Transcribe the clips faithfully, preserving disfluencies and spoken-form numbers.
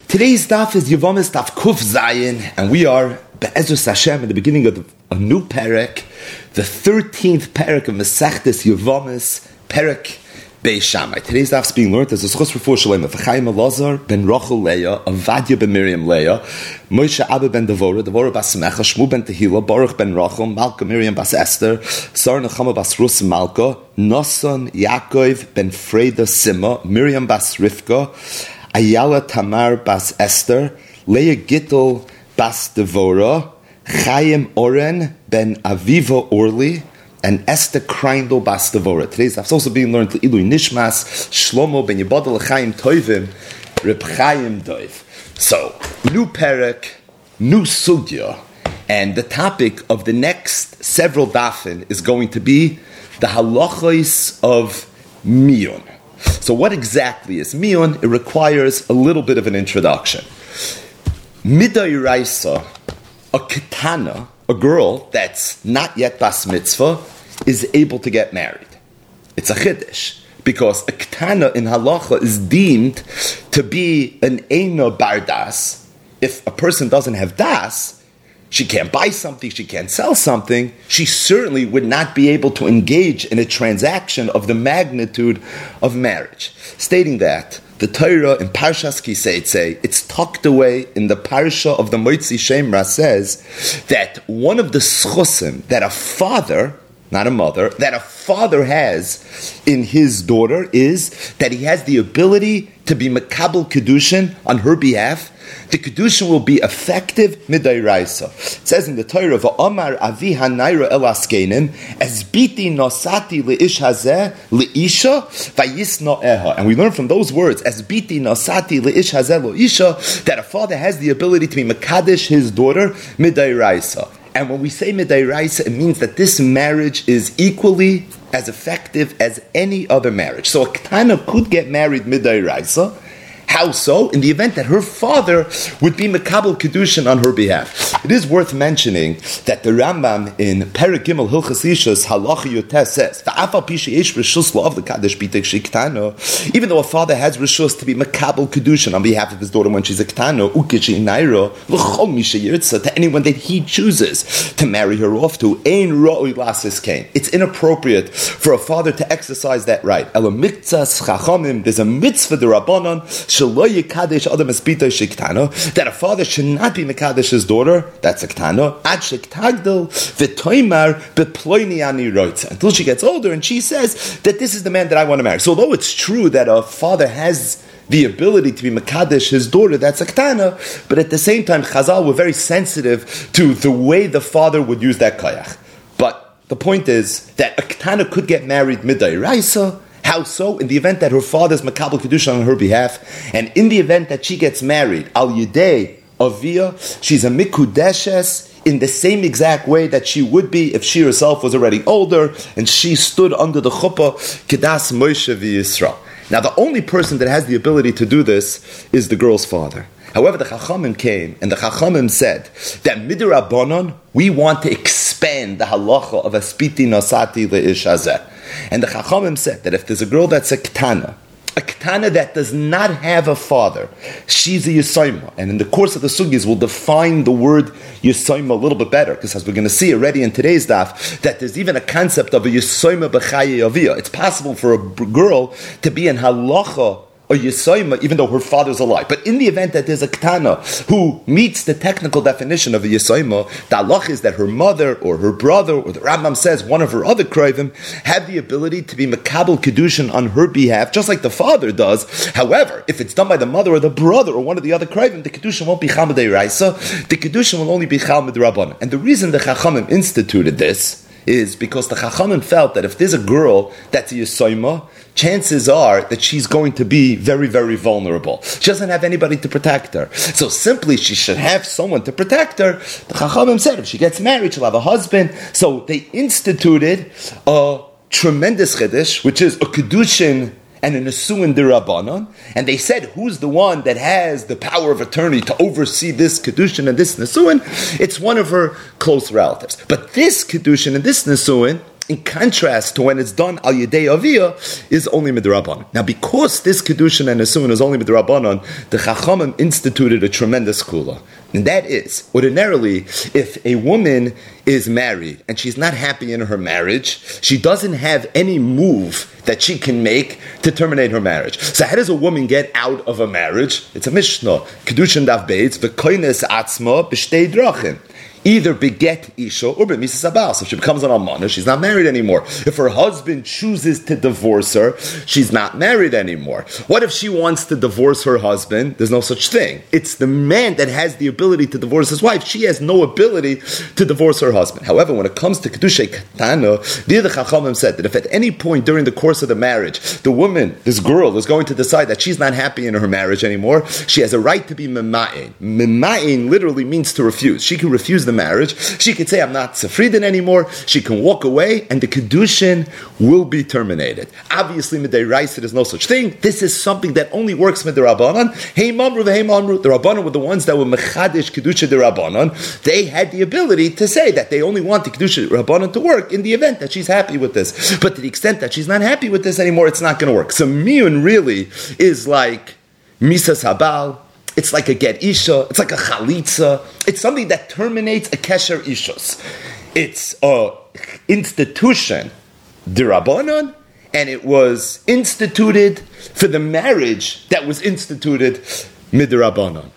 Today's daf is Yevamis Daf Kuf Zayin, and we are Be'ezus Hashem at the beginning of a new perek, the thirteenth perek of Masechtes Yevamis, perek Beis Shammai. Today's daf is being learned as a schos refuah shalem of Chaim Elazar ben Rachel Leah, Avadia ben Miriam Leah, Moshe Abba ben Devora, Devora bas Semecha, Shmu ben Tehila, Baruch ben Rachel, Malka Miriam bas Esther, Sar Nechama bas Rus Malka, Nasan Yaakov ben Freda Sima, Miriam bas Rivka, Ayala Tamar bas Esther, Leah Gittel bas Devora, Chaim Oren ben Aviva Orli, and Esther Kreindl bas Devora. Today's daf is also being learned to Ilui Nishmas, Shlomo ben Yebadel Chaim Toivim, Reb Chaim Doiv. So, new perek, new sugya, and the topic of the next several dafin is going to be the halachos of miyun. So what exactly is miyun? It requires a little bit of an introduction. Midai Raisa, a ketana, a girl that's not yet bas mitzvah, is able to get married. It's a chiddush, because a ketana in halacha is deemed to be an eina bar das. If a person doesn't have das, she can't buy something, she can't sell something, she certainly would not be able to engage in a transaction of the magnitude of marriage. Stating that, the Torah in Parshas Kiseitze, it's tucked away in the Parsha of the Moitzi Shemra, says that one of the schusim that a father, not a mother, that a father has in his daughter is that he has the ability to be Makabel Kedushin on her behalf. The Kedushin will be effective midai raisa. It says in the Torah, "Va'amar avi hanayra el askenim as biti nosati leish hazeh leisha vayisno eha." And we learn from those words, "As biti nosati leish hazeh leisha," that a father has the ability to be mekadesh his daughter midai raisa. And when we say midai raisa, it means that this marriage is equally as effective as any other marriage. So a ketana could get married midai raisa. How so? In the event that her father would be Mekabel Kedushin on her behalf. It is worth mentioning that the Rambam in Perek Gimel Hilchos Ishus Halacha Yoteh says, "V'afal pi sheyesh reshus lo av l'kadesh bitek shektano." Even though a father has reshus to be Mekabel Kedushin on behalf of his daughter when she's a ketano, ukeshi nairo l'chol mi sheyirtza, to anyone that he chooses to marry her off to, ein ra'oi lasis kain. It's inappropriate for a father to exercise that right. Ela miktzas chachamim. There's a mitzvah d'Rabbanan that a father should not be mekadesh his daughter, that's a ketana, until she gets older and she says that this is the man that I want to marry. So although it's true that a father has the ability to be mekadesh his daughter, that's a ketana, but at the same time Chazal were very sensitive to the way the father would use that koyach. But the point is that a ketana could get married midai raisa. How so? In the event that her father's Makabel Kedusha on her behalf, and in the event that she gets married, Al Yidei Avia, she's a Mikudeshes in the same exact way that she would be if she herself was already older and she stood under the chuppah Kedas Moshe v'Yisra. Now, the only person that has the ability to do this is the girl's father. However, the Chachamim came and the Chachamim said that Midrabanon, we want to expand the halacha of Aspiti Nosati Leish Hazeh. And the Chachamim said that if there's a girl that's a ketana, a ketana that does not have a father, she's a Yisayma. And in the course of the sugis, we'll define the word Yisayma a little bit better, because as we're going to see already in today's daf, that there's even a concept of a Yisayma b'chaye aviyah. It's possible for a girl to be in halacha a Yisayma, even though her father's alive. But in the event that there's a ketana who meets the technical definition of a Yisayma, the halach is that her mother or her brother, or the Rambam says one of her other krivim, have the ability to be Makabel Kedushin on her behalf, just like the father does. However, if it's done by the mother or the brother or one of the other krivim, the Kedushin won't be Chal Midei Raisa, the Kedushin will only be Chal Midrabanan. And the reason the Chachamim instituted this is because the Chachamim felt that if there's a girl that's a Yisayma, chances are that she's going to be very, very vulnerable. She doesn't have anybody to protect her. So simply she should have someone to protect her. The Chachamim said if she gets married, she'll have a husband. So they instituted a tremendous chiddush, which is a kedushin and an Nesuin D'Rabbanan, and they said, who's the one that has the power of attorney to oversee this Kedushin and this Nesuin? It's one of her close relatives. But this Kedushin and this Nesuin in contrast to when it's done al yedei aviyah, is only midrabanan. Now, because this kedushin and nesuin is only midrabanan, the Chachamim instituted a tremendous kula. And that is, ordinarily, if a woman is married and she's not happy in her marriage, she doesn't have any move that she can make to terminate her marriage. So how does a woman get out of a marriage? It's a Mishnah. Kedushin Daf Beitz, v'koines atzma b'shtei drachim. Either beget isha or b'misas habal. So if she becomes an almana, she's not married anymore. If her husband chooses to divorce her, she's not married anymore. What if she wants to divorce her husband? There's no such thing. It's the man that has the ability to divorce his wife. She has no ability to divorce her husband. However, when it comes to kedushay katana, the Chachamim said that if at any point during the course of the marriage, the woman, this girl, is going to decide that she's not happy in her marriage anymore, she has a right to be mema'in. Mema'in literally means to refuse. She can refuse the marriage. She could say, I'm not sefridin anymore. She can walk away and the kedushin will be terminated. Obviously, midday rice, there's no such thing. This is something that only works with the Rabbanan. Hey Mamru, the Hey Mamru. The Rabbanan were the ones that were mechadish kedusha de Rabbanan. They had the ability to say that they only want the kedusha de Rabbanan to work in the event that she's happy with this. But to the extent that she's not happy with this anymore, it's not going to work. So miyun really is like misas habal. It's like a get isha. It's like a chalitza. It's something that terminates a kesher ishos. It's a institution d'Rabbanan, and it was instituted for the marriage that was instituted midrabanan.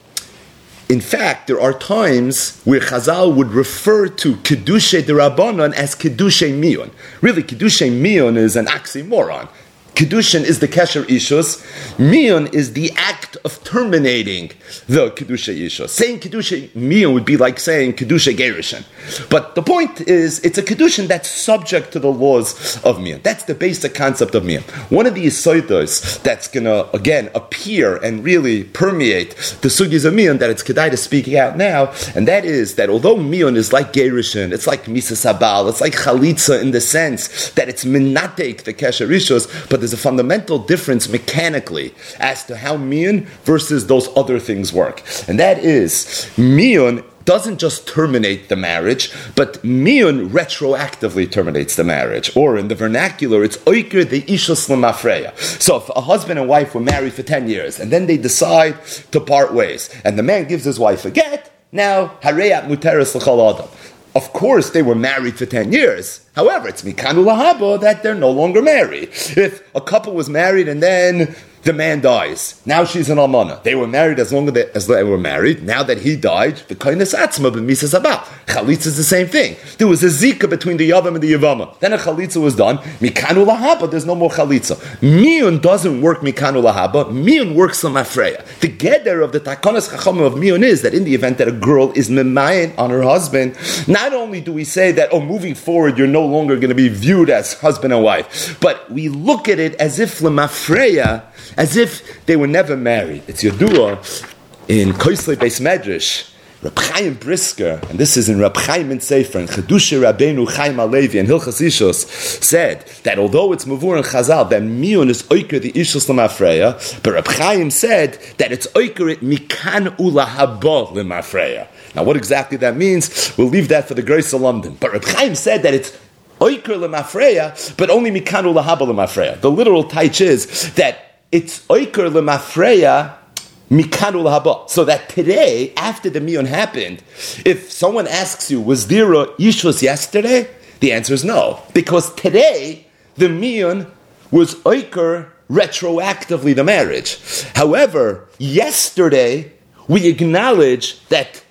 In fact, there are times where Chazal would refer to kedushay d'Rabbanan as kedushay miyun. Really, kedushay miyun is an oxymoron. Kedushin is the kesher ishus. Miyun is the act of terminating the kedusha ishus. Saying kedusha miyun would be like saying kedusha gerushin. But the point is, it's a kedushin that's subject to the laws of miyun. That's the basic concept of miyun. One of the yisodos that's going to, again, appear and really permeate the sugis of miyun that it's kedai to speak out now, and that is that although miyun is like gerushin, it's like misas habal, it's like chalitza in the sense that it's minatek the kesher ishus, but there's a fundamental difference mechanically as to how miyun versus those other things work. And that is, miyun doesn't just terminate the marriage, but miyun retroactively terminates the marriage. Or in the vernacular, it's oiker the ishus l'mafreya. So if a husband and wife were married for ten years, and then they decide to part ways, and the man gives his wife a get, now, hareyat muteres l'chol adam. Of course, they were married for ten years. However, it's mikanu lahaba that they're no longer married. If a couple was married and then the man dies, now she's an almana. They were married as long as they, as they were married. Now that he died, the koines atzma b'misas habal. Chalitza is the same thing. There was a zika between the yavam and the yavama. Then a chalitza was done. Mikanu lahaba, there's no more chalitza. Miyun doesn't work mikanu lahaba. Miyun works l'mafreya. The geder of the takonas chachamim of miyun is that in the event that a girl is memayin on her husband, not only do we say that, oh, moving forward, you're no longer going to be viewed as husband and wife, but we look at it as if l'mafreya, as if they were never married. It's Yodua in Koisley Beis Medrash, Reb Chaim Brisker, and this is in Reb Chaim in Sefer, and Chedusha Rabbeinu Chaim Alevi and Hilchas Ishus said that although it's Mavur and Chazal, that miyun is oiker the Ishus l'mafreya, but Reb Chaim said that it's oiker it mikan ulahaba l'mafreya. Now what exactly that means, we'll leave that for the Grace of London. But Reb Chaim said that it's oiker l'mafreya, but only mikan ulahaba l'mafreya. The literal taich is that it's oiker l'mafreya mikanu l'haba. So that today, after the miyun happened, if someone asks you, was there a yishus yesterday? The answer is no. Because today, the miyun was oiker retroactively the marriage. However, yesterday, we acknowledge that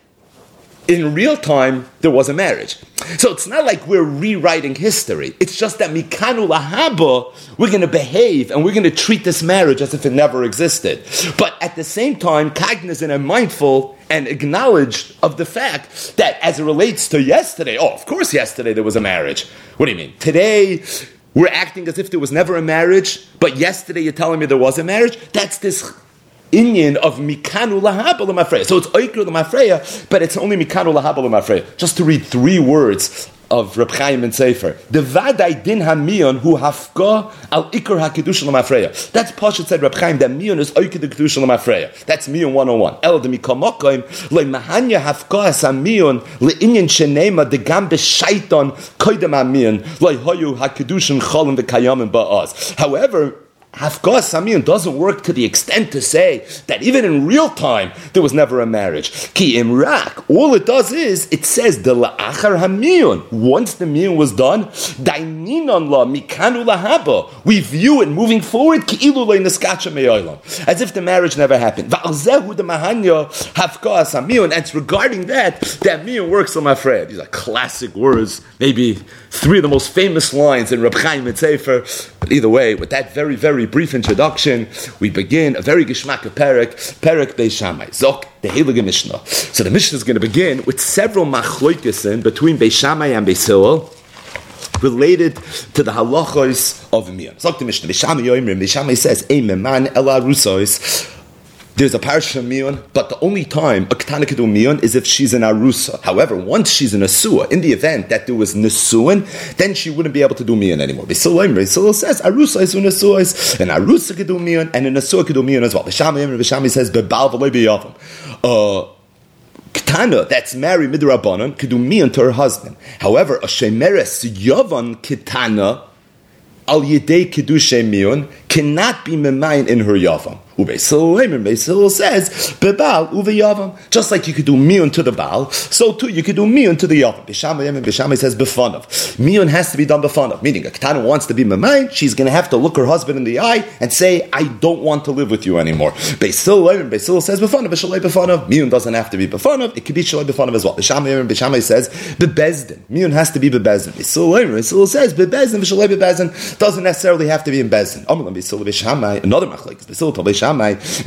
in real time, there was a marriage. So it's not like we're rewriting history. It's just that mikanu lahaba, we're going to behave and we're going to treat this marriage as if it never existed. But at the same time, cognizant and mindful and acknowledged of the fact that as it relates to yesterday, oh, of course yesterday there was a marriage. What do you mean? Today, we're acting as if there was never a marriage, but yesterday you're telling me there was a marriage? That's this inyan of mikanu lahaba l'mafreya. So it's oiker l'mafreya, but it's only mikanu lahaba l'mafreya. Just to read three words of Reb Chaim and Sefer. The Vadai din ha-mion hu hafka al ikar ha-kedusha l'mafreya. That's Pashat said Reb Chaim, that mion is oike the kedusha l'mafreya. That's mion one oh one. El de mikamokoim le mahanya hafka as ha-mion le inyan shenema de gam b'shaiton koidem ha-mion le hoyu ha-kedusha cholim v'kayamim ba'az. However, Hafkas Hamion doesn't work to the extent to say that even in real time there was never a marriage. Ki imrak, all it does is it says the la'achar hamion. Once the mion was done, daininon la mikanu lahaba. We view it moving forward ki ilu le neskacha me'olam, as if the marriage never happened. Va'alzehu de mahanya hafkas hamion. And it's regarding that that mion works on my friend. These are classic words, maybe three of the most famous lines in Reb Chaim and Sefer. But either way, with that very very brief introduction, we begin a very geschmack of Perek, Perek Beis Shammai, Zok, the Heilige Mishnah. So the Mishnah is going to begin with several machloikesin between Beis Shammai and Beis Hillel, related to the halachos of Mion. Zok the Mishnah, Beis Shammai Yoimrim, Beis Shammai says, Ein meman ela rusos. There's a parasha of Mion, but the only time a ketana could do Mion is if she's an arusa. However, once she's an asua, in the event that there was nesuin, then she wouldn't be able to do Mion anymore. Beis Hillel says arusa is un asua, and arusa could do Mion, and an asua could do Mion as well. Beis Shammai says bebal v'loy b'yavam. Uh Ketana that's married midrabanan could do Mion to her husband. However, a shemeres yavan ketana al yedei kedushay Mion cannot be memayin in her yavam. Beis Hillel says, Bebal uve yavam. Just like you could do mion to the Baal, so too you could do mion to the yavam. Beis Shammai says befanav. Mion has to be done befanav. Meaning, a ketana wants to be memayin, she's going to have to look her husband in the eye and say, I don't want to live with you anymore. Beis Hillel says befanav, b'shalei befanav. Mion doesn't have to be befanav, it could be shalei befanav as well. Beis Shammai says, bebezdin. Mion has to be bebezdin. Beis Hillel says, bebezdin, b'shalei bebezdin. Doesn't necessarily have to be in bezdin. Amalam Beis Hillel, Beis Shammai, another machlekes. Beis Hillel, Beis Shammai,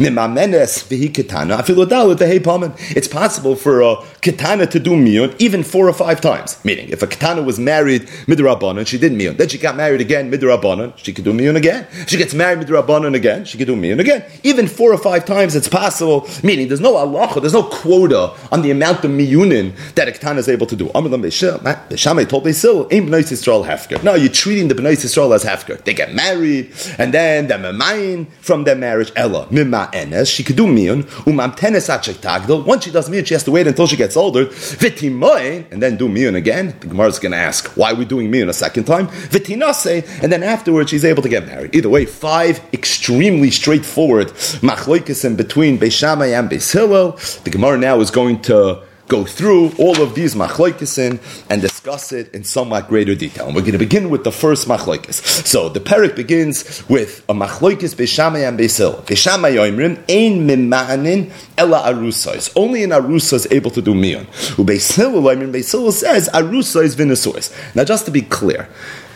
it's possible for a ketana to do mion even four or five times. Meaning, if a ketana was married midrabanan, she did mion. Then she got married again midrabanan, she could do mion again. She gets married midrabanan again, she could do mion again. Even four or five times, it's possible. Meaning, there's no halacha, there's no quota on the amount of miyunin that a ketana is able to do. Beis Shammai told Beis Hillel, "Ein b'nai Yisrael hefker." No, you're treating the b'nai Yisrael as hefker. They get married, and then they're memayin from their marriage. Ella mima enes, she could do mion. Umam tenes achek tagdil. Once she does mion, she has to wait until she gets older. Vitimoy, and then do mion again. The Gemara is going to ask, why are we doing mion a second time? Vitinase, and then afterwards she's able to get married. Either way, five extremely straightforward machloikesim between Beis Shammai and Beis Hillel. The Gemara now is going to go through all of these machloikesin and discuss it in somewhat greater detail. And we're going to begin with the first machlokes. So the perek begins with a machlokes Beis Shammai and Beis Hillel. Beis Shammai yoimrim ein mima'anin ela arusa. It's only an arusa is able to do mion. Beis Hillel yoimrim, Beis Hillel says arusa is vinasuis. Now, just to be clear,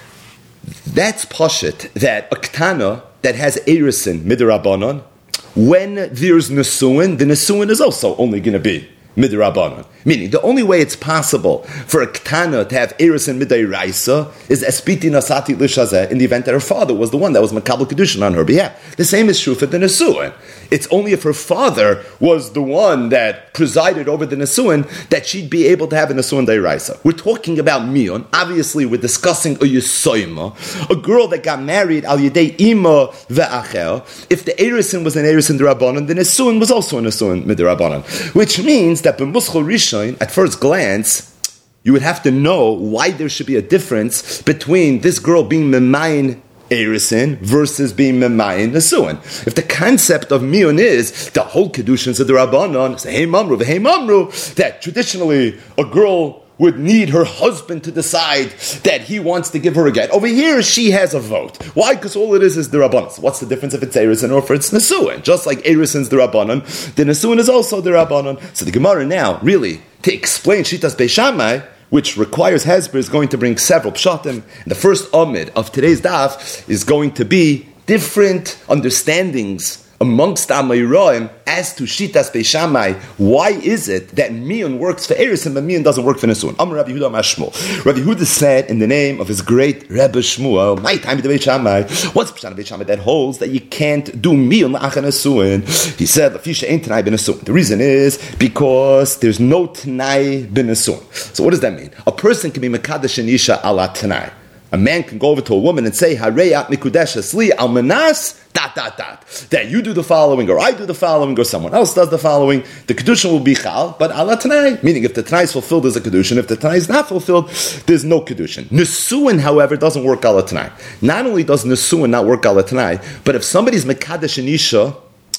that's pashit that a ketana that has erisin midrabanan, when there's nesuin, the nesuin is also only going to be midrabanan. Meaning, the only way it's possible for a ketana to have eris and midayraisa is espiti nasati lishazeh, in the event that her father was the one that was makabel kedushin on her behalf. The same is true for the nesuin. It's only if her father was the one that presided over the nesuin that she'd be able to have a nesuin dayraisa. We're talking about mion. Obviously, we're discussing a yusoima, a girl that got married al yedei ima ve'acher. If the erisin was an erisin derabanan, the nesuin was also a nesuin midirabanan, which means that b'muschol rishon, at first glance, you would have to know why there should be a difference between this girl being memayin erisin versus being memayin nesuin. If the concept of mion is the whole kedushin of the rabbanon, say hey mamru, hey mamru, that traditionally a girl would need her husband to decide that he wants to give her a get. Over here, she has a vote. Why? Because all it is is the Rabbanon. So what's the difference if it's Erisin or if it's Nesuin? Just like Erisin's the Rabbanon, the Nesuin is also the Rabbanon. So the Gemara now, really, to explain Shitas Beis Shammai, which requires Hezbollah, is going to bring several pshatim. The first Amid of today's daf is going to be different understandings amongst Amayroim as to Shitas Beis Shammai, why is it that Miyun works for Erisin but Miyun doesn't work for Nesuin? Amar Rabbi Yehuda Amar Shmuel. Rabbi Yehuda said in the name of his great Rebbe Shmuel, my time to Beis Shammai, what's Pshat Beis Shammai that holds that you can't do Miyun la'achar Nesuin? He said, Lafisha ain't Tanai ben Nesuin. The reason is because there's no Tanai ben Nesuin. So what does that mean? A person can be Mekadesh and Isha ala Tanai. A man can go over to a woman and say, Hareyat mikudeshes li al manas, dot, dot, dot. That you do the following, or I do the following, or someone else does the following. The Kedushin will be chal, but ala tanai. Meaning, if the tanai is fulfilled, there's a Kedushin. If the tanai is not fulfilled, there's no Kedushin. Nesuin, however, doesn't work ala tanai. Not only does Nesuin not work ala tanai, but if somebody's mekadesh and isha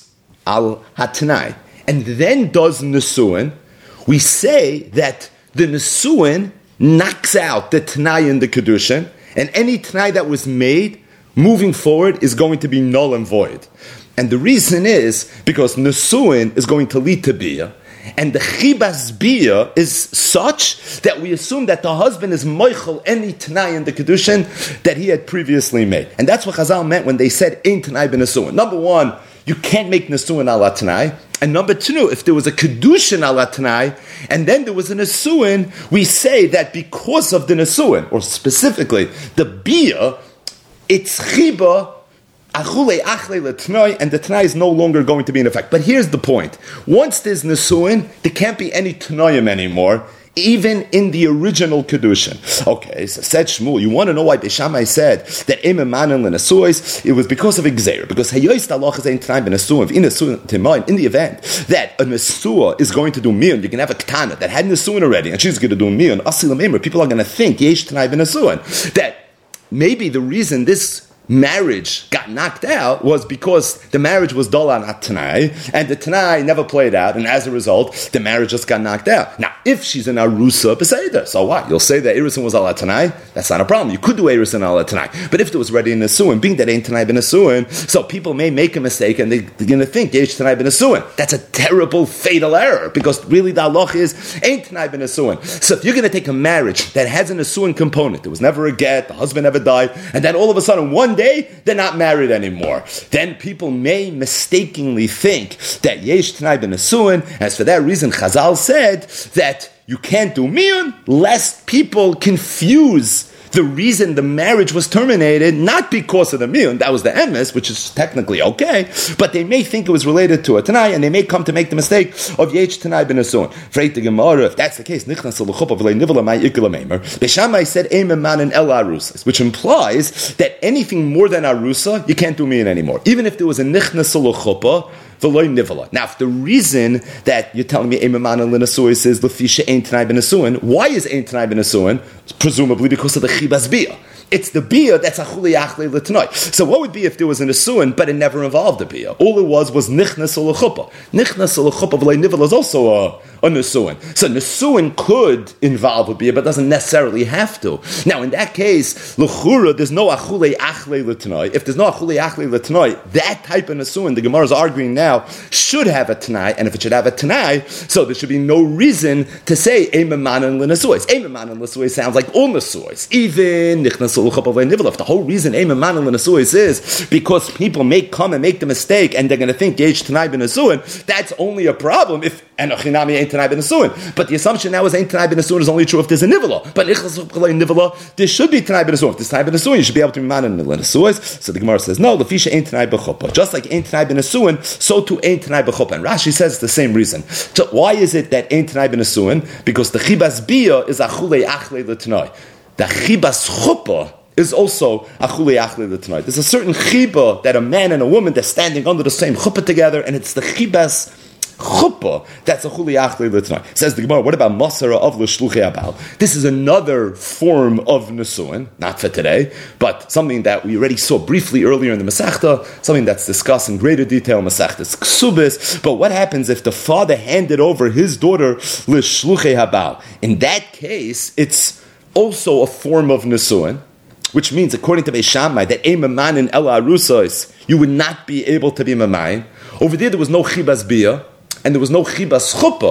al hatanai, and then does Nesuin, we say that the Nesuin knocks out the tanai and the Kedushin, and any Tanai that was made, moving forward, is going to be null and void. And the reason is because Nesuin is going to lead to Biyah, and the Chibas Biyah is such that we assume that the husband is Moichel any Tanai in the Kedushin that he had previously made. And that's what Chazal meant when they said, Ein Tanai ben Nesuin. Number one, you can't make Nesuin ala Tanai. And number two, if there was a Kedushin ala Tanai, and then there was a Nesuin, we say that because of the Nesuin, or specifically, the Biyah, it's Chiba, Achule Achle L'Tnai, and the Tanai is no longer going to be in effect. But here's the point. Once there's Nesuin, there can't be any Tanoim anymore, even in the original Kedushin. Okay, so said Shmuel, you want to know why Beis Shammai said that Eim Emanan L'Nesuis? It was because of Exer, because Hayois Talach is Ein Tanai Ben Nesuin, in Nesuin Timayin, in the event that a Nesua is going to do Miyun, you can have a Ketana that had Nesuin already, and she's going to do Miyun, Asilam Emer, people are going to think, Yesh Tanai Ben Nesuin, that maybe the reason this marriage got knocked out was because the marriage was dol on Tanai, and the Tanai never played out, and as a result, the marriage just got knocked out. Now, if she's an Arusa Beseder, so what? You'll say that Erisin was ala Tanai? That's not a problem. You could do Erisin ala Tanai. But if it was ready in Nesuin, being that ain't Tanai ben Nesuin, so people may make a mistake and they, they're going to think Yesh Tanai ben Nesuin. That's a terrible, fatal error, because really the halach is ain't Tanai ben Nesuin. So if you're going to take a marriage that has a Nesuin component, there was never a get, the husband never died, and then all of a sudden one day, they're not married anymore. Then people may mistakenly think that Yesh Tanai ben Nesuin, as for that reason, Chazal said that you can't do Miyun, lest people confuse the reason the marriage was terminated, not because of the Miyun, that was the emes, which is technically okay, but they may think it was related to a Tanai, and they may come to make the mistake of Yesh Tanai ben Nesuin. Freit the Gemara, if that's the case, Nichnas l'chuppah v'lei nivala mai ikula meimer, Beis Shammai said Eim Emanan el Arusas, which implies that anything more than Arusa, you can't do Miyun anymore. Even if there was a Nichnas l'chuppah, now, if the reason that you're telling me Eim Emanan l'Nesuis is Lefisha Ein Tanai ben Nesuin, why is Ein Tanai ben Nesuin? Presumably because of the Chibas Biyah. It's the Biyah that's Achuli Achle L'Tanoi. So what would be if there was an Nesuin, but it never involved a Biyah? All it was was Nichnas L'Chuppah. Nichnas L'Chuppah v'lei nivala is also a, a Nesuin. So Nesuin could involve a Biyah, but doesn't necessarily have to. Now, in that case, L'Chura, there's no Achule Achle L'Tanoi. If there's no Achule Achle L'Tanoi, that type of Nesuin, the Gemara is arguing now, should have a Tanai, and if it should have a Tanai, so there should be no reason to say Eim Emanan L'Nesuis. Eim Emanan L'Nesuis sounds like all Nesuis. Even Nichnas If the whole reason Eim Emanan L'Nesuis is because people may come and make the mistake and they're going to think Yesh Tanai ben Nesuin, that's only a problem if Enochinami ain't Tanai ben Nesuin. But the assumption now is ain't Tanai ben Nesuin is only true if there's a Nivala. But Nivala, there should be Tanai ben Nesuin. If there's Tanai ben Nesuin, you should be able to be Emanan L'Nesuis. So the Gemara says, no, Lefisha ain't Tanai b'chuppah. Just like ain't Tanai ben Nesuin, so too ain't Tanai b'chuppah. And Rashi says it's the same reason. So why is it that ain't Tanai ben Nesuin? Because the Chibas Biyah is Achule Achle L'Tanoi. The Chibas Chuppah is also Achule Achle L'Tanoi. There's a certain Chiba that a man and a woman, they're standing under the same chuppah together, and it's the Chibas Chuppah that's Achule Achle L'Tanoi. Says the Gemara, what about Masara of L'Shluchei Abal? This is another form of Nesuin, not for today, but something that we already saw briefly earlier in the Masechta, something that's discussed in greater detail in Masechta's Ksubis. But what happens if the father handed over his daughter L'Shluchei Abal? In that case, it's also a form of Nesuin, which means, according to Beis Shammai, that Eim Emanan el Arusas, you would not be able to be Mamayin. Over there, there was no Chibas Biyah, and there was no Chibas Chuppah.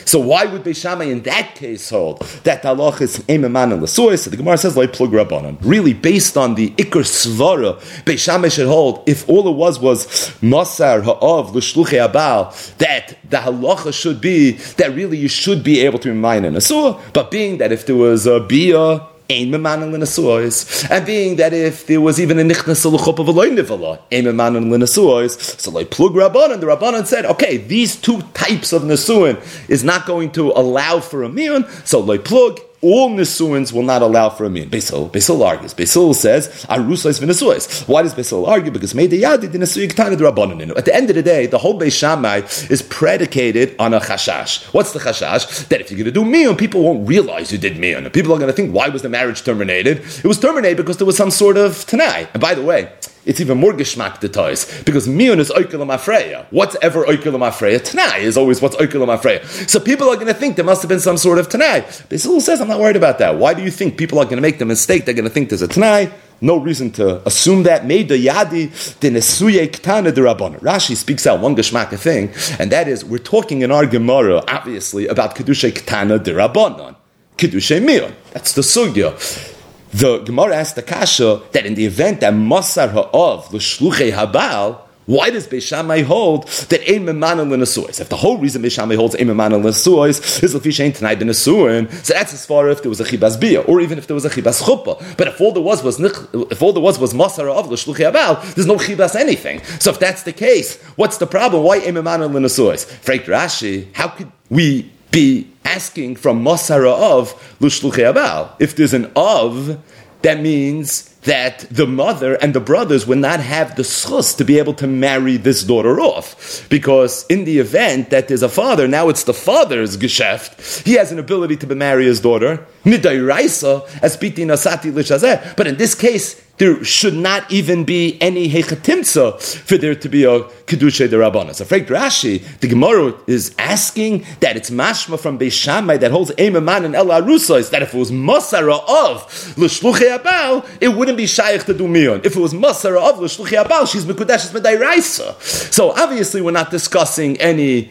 So why would Beis Shammai in that case hold that the halacha is Eimah Manan L'Suos? So the Gemara says, Loi Plug Rabbanan. Really, based on the Iker Svara, Beis Shammai should hold, if all it was was Masar Ha'av L'Shluchei Abal, that the halacha should be that really you should be able to remind an Asur, but being that if there was a Bia, Ein Memanan L'Nasuos, and being that if there was even a Nichnas L'Chup of a Loy Nivala, Ein Memanan L'Nasuos, so like Plug Rabbanan, the Rabbanan said, okay, these two types of Nasuin is not going to allow for a Mion, so like Plug, all Nesuins will not allow for a min. Beisil, Beisil argues. Beisil says, Arusais v'Nesuis. Why does Beisil argue? Because Meidei Yadi di Nesui Ktana d'Rabbanan. At the end of the day, the whole Beis Shammai is predicated on a chashash. What's the chashash? That if you're going to do mion, people won't realize you did mion. People are going to think, why was the marriage terminated? It was terminated because there was some sort of tanai. And by the way, it's even more geschmack details because mion is oikelam afreya. What's ever oikelam afreya? Tanai is always what's oikelam afreya. So people are going to think there must have been some sort of tanai. Beisil says, I'm not worried about that. Why do you think people are going to make the mistake? They're going to think there's a tanai. No reason to assume that. Made the yadi the nesuye ktana de rabbanan. Rashi speaks out one geschmack thing, and that is we're talking in our Gemara obviously about kedushay ktana de rabbanan, kedushay mion. That's the sugya. The Gemara asks the kasha that in the event that Masar ha'av l'shluchei habal, why does Beis Shammai hold that ein memanan l'nesuos? If the whole reason Beis Shammai holds ein memanan l'nesuos is l'fi shein t'nai b'nesuin, so that's as far if there was a chibas bia, or even if there was a chibas chuppah. But if all there was was if all there was was Masar ha'av l'shluchei habal, there's no chibas anything. So if that's the case, what's the problem? Why ein memanan l'nesuos? Freik Rashi, how could we be asking from Masara of Lushluchei Abal? If there's an of, that means that the mother and the brothers will not have the schus to be able to marry this daughter off. Because in the event that there's a father, now it's the father's geschäft, he has an ability to marry his daughter, midai raisa, as piti nasati lishazeh. But in this case, there should not even be any hechatimtza for there to be a kedushay de Rabbana. So, Freik Rashi, the Gemara is asking that it's mashma from Beis Shammai that holds Eimaman and El Arusais, that if it was Masara of L'shluchei Abal, it wouldn't be shaykh to do mion. If it was Masara of L'shluchei Abal, she's Mekudesh, Medai Raisa. So, obviously, we're not discussing any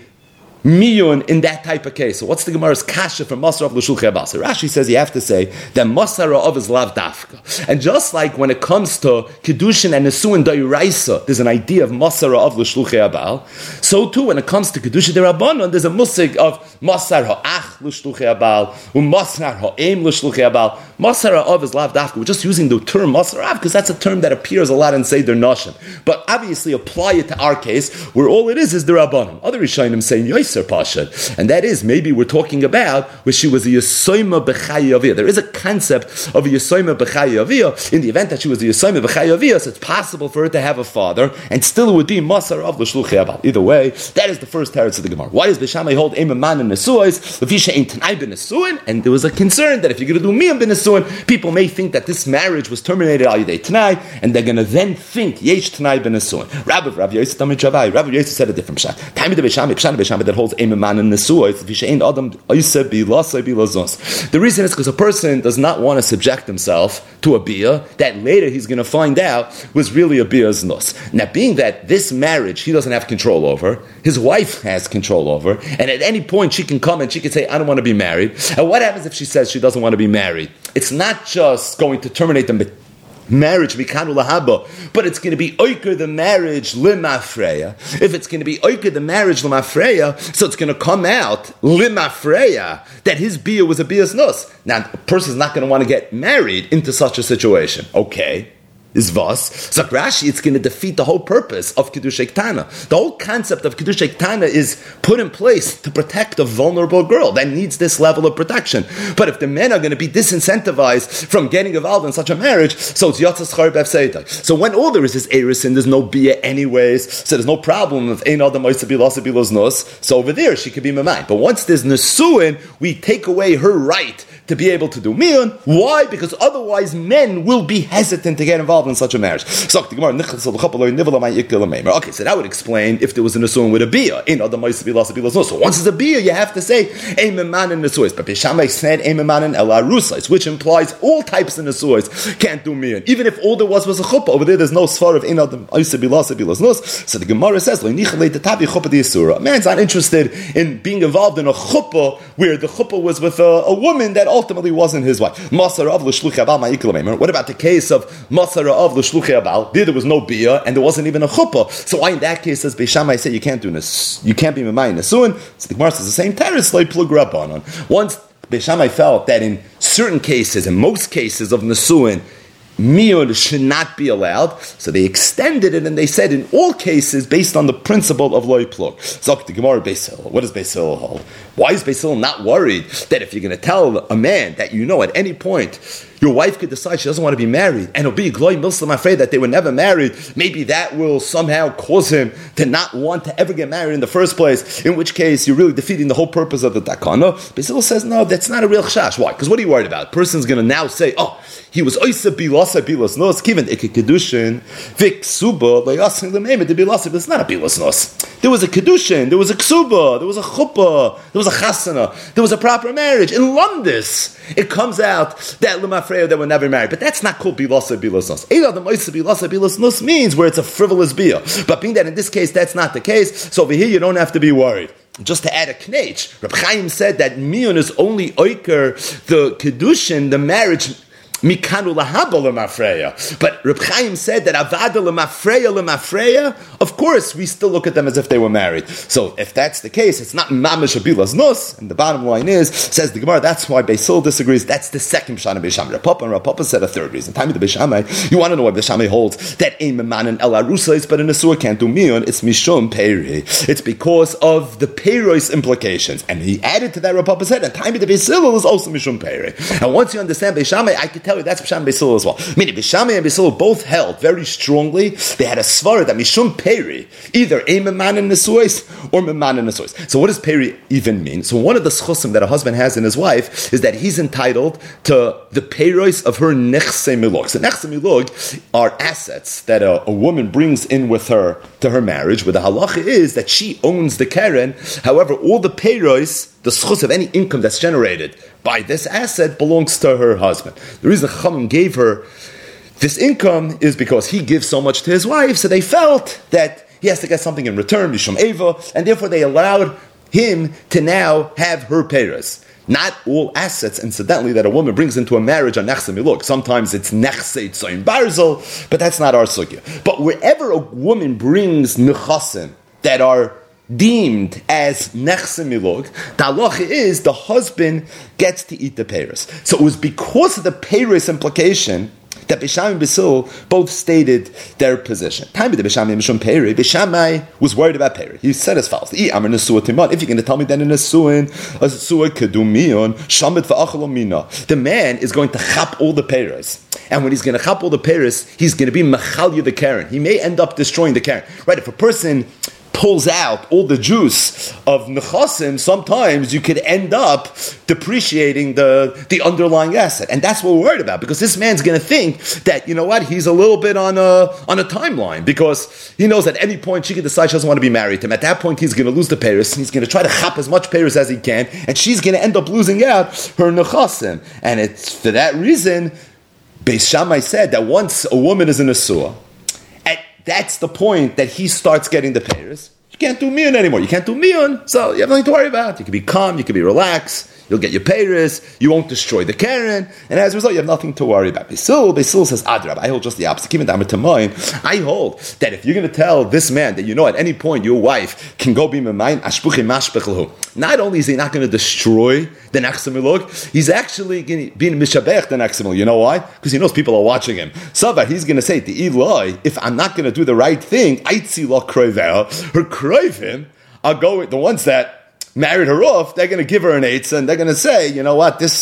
miyun in that type of case. So what's the Gemara's kasha from Masar of L'shulchei Abal? So Rashi says you have to say that Masar of is lav dafka. And just like when it comes to Kedushin and Nesuin Da'iraisa, there's an idea of Masar of L'shulchei Abal, so too when it comes to Kedushin D'Rabbanan, there's a musig of Masar ha'ach L'shulchei Abal, and Masar ha'em L'shulchei Abal. Masar of is lav dafka. We're just using the term Masar of because that's a term that appears a lot in Seder Nashim. But obviously apply it to our case where all it is is the Rabbanim. Other Rishonim saying Yosef Pashad. And that is, maybe we're talking about where she was a Yesoima B'chai Aviyah. There is a concept of a Yesoima B'chai Aviyah. In the event that she was a Yesoima B'chai Aviyah, so it's possible for her to have a father, and still it would be Masar of L'shluchei Abal. Either way, that is the first teretz of the Gemara. Why does Beis Shammai hold Eimah Man and Nesuos, Levisha Ein Tanai B'Nesuin? And there was a concern that if you're going to do Miyam B'Nesuin, people may think that this marriage was terminated al Yidei Tanai, and they're going to then think Yesh Tanai B'Nesuin. Rabbi Rav Yosef Tamid Shavai, Rabbi Yosef said a different pshat. Taimid Beis Shammai, Pshat Beis Shammai that holds the reason is because a person does not want to subject himself to a bia that later he's going to find out was really a bia's nus. Now, being that this marriage he doesn't have control over, his wife has control over, and at any point she can come and she can say, I don't want to be married. And what happens if she says she doesn't want to be married? It's not just going to terminate the marriage mikanu lahaba, but it's going to be oiker the marriage limafreya. If it's going to be oiker the marriage limafreya, so it's going to come out limafreya that his bia was a bia's nus. Now, a person's not going to want to get married into such a situation. Okay. Is vas. So Rashi, it's going to defeat the whole purpose of Kedushay Ktana. The whole concept of Kedushay Ktana is put in place to protect a vulnerable girl that needs this level of protection. But if the men are going to be disincentivized from getting involved in such a marriage, so it's Yatzas Char Bev Seita. So when all there is is Eris and there's no Bia anyways, so there's no problem if Ein Adam Oisa Bilas Bilas Nus, so over there she could be Mamai. But once there's Nesuin, we take away her right to be able to do Mion. Why? Because otherwise men will be hesitant to get involved involved in such a marriage. So okay, so that would explain if there was an Nisuin with a bia. So once it's a bia, you have to say ein memanin Nisuis. But Beishamai said ein memanin el arusais, which implies all types of Nisuis can't do mian. Even if all there was was a chuppah, over there there's no svar of ein adam oisa bilasa bilas nus. So the Gemara says, a man's not interested in being involved in a chuppah where the chuppah was with a, a woman that ultimately wasn't his wife. Masara of l'shluchei abal ma'ikol meimer. What about the case of Masara of l'shluchei abal? There, there was no bia and there wasn't even a chuppah. So why in that case does Beishamai say you can't do this? You can't be memayin nesuin? So the Gemara says the same teretz like plug rabbanon. Once Beishamai felt that in certain cases, in most cases of nesuin, miyun should not be allowed, so they extended it and they said in all cases based on the principle of loy plug. So the Gemara Beis Hillel, what does Beis Hillel hold? Why is Beis Hillel not worried that if you're going to tell a man that you know at any point your wife could decide she doesn't want to be married, and it'll be gloy milsam afraid that they were never married, maybe that will somehow cause him to not want to ever get married in the first place, in which case you're really defeating the whole purpose of the takana. Beis Hillel says, no, that's not a real chash. Why? Because what are you worried about? A person's going to now say, oh, he was oisa bilasa bilas nos, given ikke kedushin, vik suba, layasing the name of the bilasa, but it's not a bilas nos. There was a kedushin, there was a ksuba, there was a chuppah, there was a chasana, there was a proper marriage. In Lundis, it comes out that Lumafreya that were never married. But that's not called bilasa bilas nos. Eiladam oisa bilasa bilas nos means where it's a frivolous bia. But being that in this case that's not the case, so over here you don't have to be worried. Just to add a knetch, Reb Chaim said that miyun is only oiker the kedushin, the marriage. Mikanu lahaba lemafreya. But Reb Chaim said that avada lemafreya lemafreya, of course, we still look at them as if they were married. So if that's the case, it's not mamish abilas nus. And the bottom line is, says the Gemara, that's why Beis Hillel disagrees. That's the second Shana Beishamai. Rav Papa and Rav Papa said a third reason. Time of the Beishamai, you want to know why Beishamai holds that ein memanin el arusais, but in a surah can't do miyun. It's mishum peri. It's because of the peiros implications. And he added to that, Rav Papa said, and time of the Beis Hillel is also mishum peri. And once you understand Beishamai, I can tell you that's Beishamai and Beis Hillel as well. Meaning Beishamai and Beis Hillel both held very strongly. They had a svara that mishum peri, either a meman in nesuos or meman in nesuos. So what does peri even mean? So one of the schusim that a husband has in his wife is that he's entitled to the peiros of her nechse milug. So nechse milug are assets that a, a woman brings in with her to her marriage, where the halacha is that she owns the keren. However, all the peiros, the schus of any income that's generated by this asset, belongs to her husband. The reason Chachamim gave her this income is because he gives so much to his wife, so they felt that he has to get something in return, Mishum Eva, and therefore they allowed him to now have her peiros. Not all assets, incidentally, that a woman brings into a marriage are nechse miluk. Sometimes it's nechse tzoyin barzel, but that's not our sugya. But wherever a woman brings nechasim that are deemed as nechse milug, the halacha is the husband gets to eat the peiros. So it was because of the peiros implication that Beishamai and Beis Hillel both stated their position. Time the Beishamai and Mishum Peri, Beishamai was worried about Peri. He said as follows: If you're going to tell me that in a suin, a suin kedumion, shamit va'achalo mina, the man is going to chap all the peiros. And when he's going to chap all the peiros, he's going to be mechalya the keren. He may end up destroying the keren. Right? If a person pulls out all the juice of nechasim, sometimes you could end up depreciating the, the underlying asset. And that's what we're worried about, because this man's going to think that, you know what, he's a little bit on a on a timeline, because he knows at any point she can decide she doesn't want to be married to him. At that point, he's going to lose the peiros, and he's going to try to chop as much peiros as he can, and she's going to end up losing out her nechasim. And it's for that reason, Beis Shammai said that once a woman is in a suah, that's the point that he starts getting the peiros. You can't do miyun anymore. You can't do miyun, so you have nothing to worry about. You can be calm, you can be relaxed, you'll get your peiros, you won't destroy the keren, and as a result, you have nothing to worry about. Beis Hillel, Beis Hillel says, Adrab, I hold just the opposite. I hold that if you're going to tell this man that you know at any point your wife can go be memayin, ashpuchim mashpech, not only is he not going to destroy the nechse milug, he's actually going to be mishabech the nechse milug. You know why? Because he knows people are watching him. So that he's going to say to Eloi, if I'm not going to do the right thing, aitzi lo kroiveh, her kroivim are going, the ones that married her off, they're going to give her an eitz, and they're going to say, you know what, this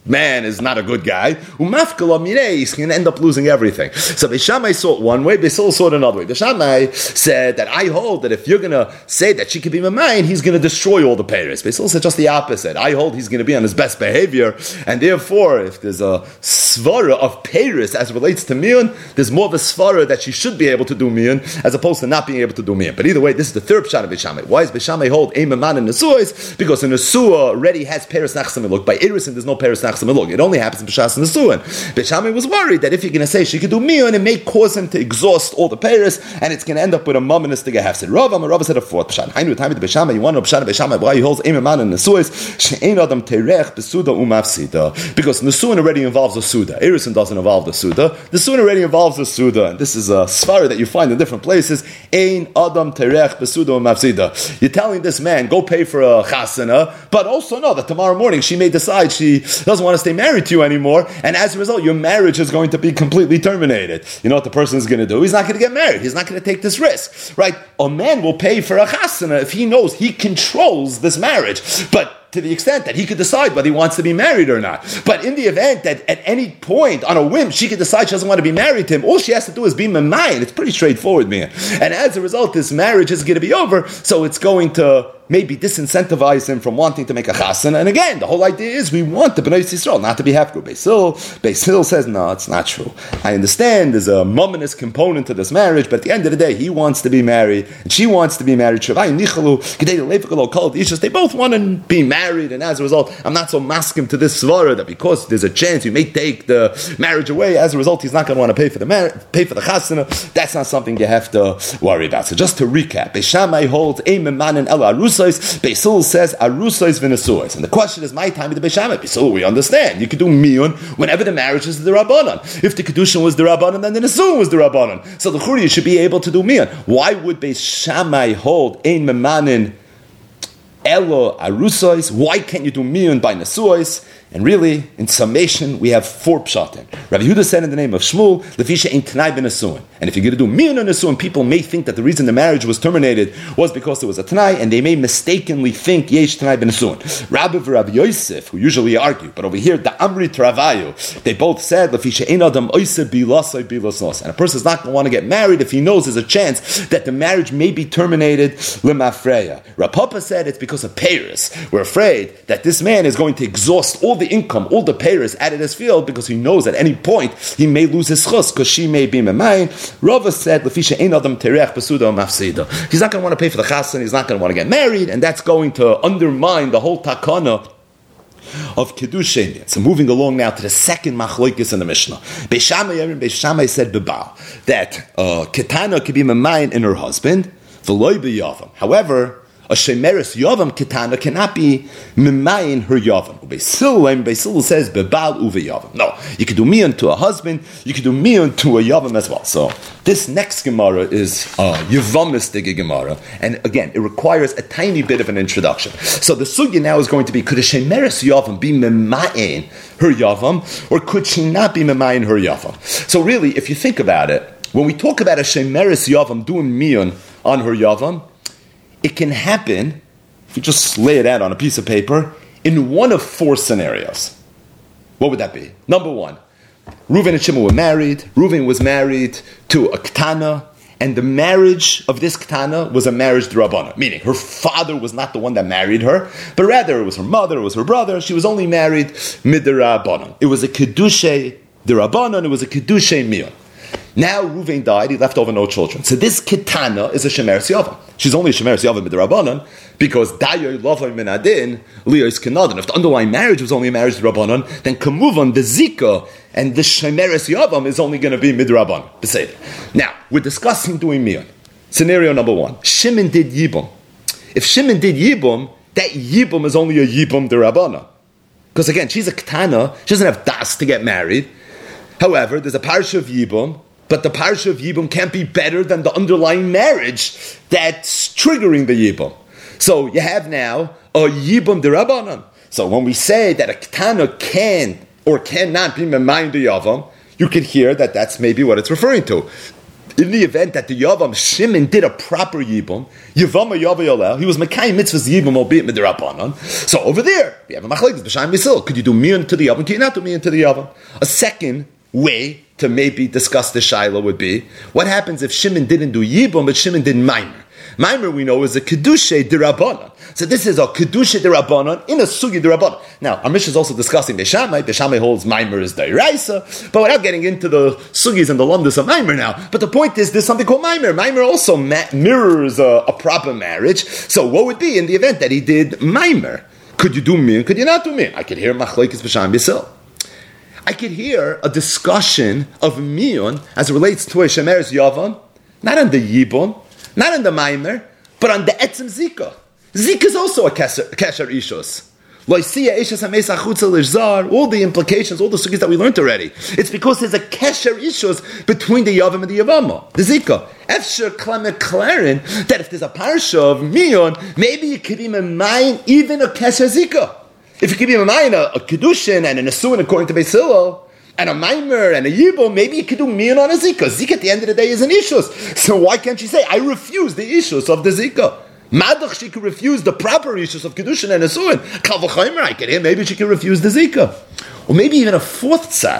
man is not a good guy. Umafkala mirei, he's going to end up losing everything. So Beis Shammai saw it one way, Beis Hillel saw it another way. Beis Shammai said that I hold that if you're going to say that she could be mamayin, he's going to destroy all the peiros. Beis Hillel said just the opposite. I hold he's going to be on his best behavior, and therefore, if there's a svara of peiros as relates to miyun, there's more of a svara that she should be able to do miyun as opposed to not being able to do miyun. But either way, this is the third shot of Beis Shammai. Why is Beis Shammai hold a maman in nesuos? Because a nesua already has peiros nachsamiluk. By irisin, there's no peiros nachsamiluk. It only happens in B'shas Nesuin. Beis Shammai was worried that if you're going to say she could do miyun, it may cause him to exhaust all the peiros, and it's going to end up with a mumminous tigah hefsid. Rav Amar Rav said a fourth pshat. Hainu time to Beis Shammai. You want to know pshat of Beis Shammai? Why he holds a man in Nesuis? She'ein adam terech besuda umafsida. Because Nesuin already involves a suda. Irisin doesn't involve the suda. The suda already involves the suda, and this is a svara that you find in different places. Ein adam terech besuda umafsida. You're telling this man go pay for a chasana, but also know that tomorrow morning she may decide she doesn't want to stay married to you anymore, and as a result, your marriage is going to be completely terminated. You know what the person is going to do? He's not going to get married. He's not going to take this risk, right? A man will pay for a chasana if he knows he controls this marriage, but to the extent that he could decide whether he wants to be married or not. But in the event that at any point, on a whim, she could decide she doesn't want to be married to him, all she has to do is be mamayin. It's pretty straightforward, man. And as a result, this marriage is going to be over, so it's going to maybe disincentivize him from wanting to make a chasana. And again, the whole idea is we want the Bnei Yisrael not to be half-good. Beis Hillel, Beis Hillel says, no, it's not true. I understand there's a mumminous component to this marriage, but at the end of the day, he wants to be married, and she wants to be married. They both want to be married, and as a result, I'm not so maskim to this svara that because there's a chance you may take the marriage away, as a result, he's not going to want to pay for the mar- pay for the chasana. That's not something you have to worry about. So just to recap, Beis Shammai holds a memanin el arus. Beis Hillel says arusais v'nesuais, and the question is, my time with the Beis Shammai. Beis Hillel, we understand you could do miyun whenever the marriage is the rabbanon. If the kedushin was the rabbanon, then the nesuah was the rabbanon. So the churi should be able to do miyun. Why would Beis Shammai hold ein memanin elo arusais? Why can't you do miyun by nesuais? And really, in summation, we have four pshatim. Rabbi Yehuda said in the name of Shmuel, Lefisha ain't t'nai b'nesuin. And if you're going to do miyun on nesuin, people may think that the reason the marriage was terminated was because there was a t'nai, and they may mistakenly think yesh t'nai b'nesuin. Rabbi and Rabbi Yosef, who usually argue, but over here, the Amri Travayu, they both said, Lefisha ein adam oiseh bilasai bilasnos. And a person is not going to want to get married if he knows there's a chance that the marriage may be terminated lemafreya. Rav Papa said it's because of peiros. We're afraid that this man is going to exhaust all the income, all the payers out of this field because he knows at any point he may lose his chus because she may be memayin. Rava said, "Lefisha ein adam terech besuda mafsida." He's not going to want to pay for the chasen. He's not going to want to get married, and that's going to undermine the whole takana of Kedushin. So moving along now to the second machlokes in the Mishnah. Beis Shammai, Beis Shammai said bebal that uh, ketana could be memayin in her husband, v'loy b'yavam. However, a shemeres yavam ketana cannot be memayin her yavam. Beis Hillel, Beis Hillel says bebal uve yavam. No, you could do miyun to a husband, you could do miyun to a yavam as well. So this next gemara is a yavamistic gemara, and again, it requires a tiny bit of an introduction. So the sugya now is going to be: could a shemeres yavam be memayin her yavam, or could she not be memayin her yavam? So really, if you think about it, when we talk about a shemeres yavam doing miyun on her yavam, it can happen, if you just lay it out on a piece of paper, in one of four scenarios. What would that be? Number one, Reuven and Shimon were married. Reuven was married to a ketana, and the marriage of this ketana was a marriage d'Rabbanan, meaning her father was not the one that married her, but rather it was her mother, it was her brother. She was only married mid-d'Rabbanan. It was a kedushay d'Rabbanan, it was a kedushay miyun. Now Reuven died, he left over no children. So this ketana is a shemeres yavam. She's only a shemeres yavam b'derabbanan because dayoy lovay min adin liyos kenadin. If the underlying marriage was only a marriage d'Rabbanan, then kamuvan the zika and the shemeres yavam is only going to be midrabbanan. Now we're discussing doing miyun. Scenario number one: Shimon did yibum. If Shimon did yibum, that yibum is only a yibum d'Rabbanan. Because again, she's a ketana, she doesn't have das to get married. However, there's a parsha of yibum, but the parsha of yibum can't be better than the underlying marriage that's triggering the yibum. So you have now a yibum d'Rabbanan. So when we say that a ketana can or cannot be memayin d'yavam, you can hear that that's maybe what it's referring to. In the event that the Yavam Shimon did a proper Yibum, Yavama Yavayolel, he was Mekayim mitzvahs Yibum, albeit Midirabanan. So over there, we have a Machlekes B'Shaim V'Sil. Could you do Miyun to the Yavam? Could you not do Miyun to the Yavam? A second way to maybe discuss the Shaila would be, what happens if Shimon didn't do Yibum, but Shimon did Maimer? Maimer, we know, is a Kedusha D'Rabbanan. So this is a Kedusha D'Rabbanan in a Sugi D'Rabbanan. Now, our Mishnah is also discussing Beishamai. Beishamai holds Maimer is D'Iraisa, but without getting into the Sugis and the Lumdus of Maimer now. But the point is, there's something called Maimer. Maimer also ma- mirrors a, a proper marriage. So what would be in the event that he did Maimer? Could you do Mir? Could you not do Mir? I could hear Machlekes B'Shaim V'Sil. I could hear a discussion of Miyun as it relates to a Shemeres Yavam, not on the Yibun, not on the Maimer, but on the Etzem Zika. Zika is also a Kesher Ishus. All the implications, all the sugis that we learned already. It's because there's a Kesher Ishus between the Yavam and the Yavama, the Zika. Efsher Klemet Clarin, that if there's a parsha of Miyun, maybe you could even mine even a Kesher Zika. If you could even mine a, a Kedushin and a Nesuin according to Beis Hillel, and a Maimer and a Yibum, maybe you could do Miyun on a Zika. Zika at the end of the day is an Ishus. So why can't she say, I refuse the Ishus of the Zika? Madach, she could refuse the proper Ishus of Kedushin and Nesuin. Kal v'chaymer, I can hear, maybe she could refuse the Zika. Or maybe even a fourth side.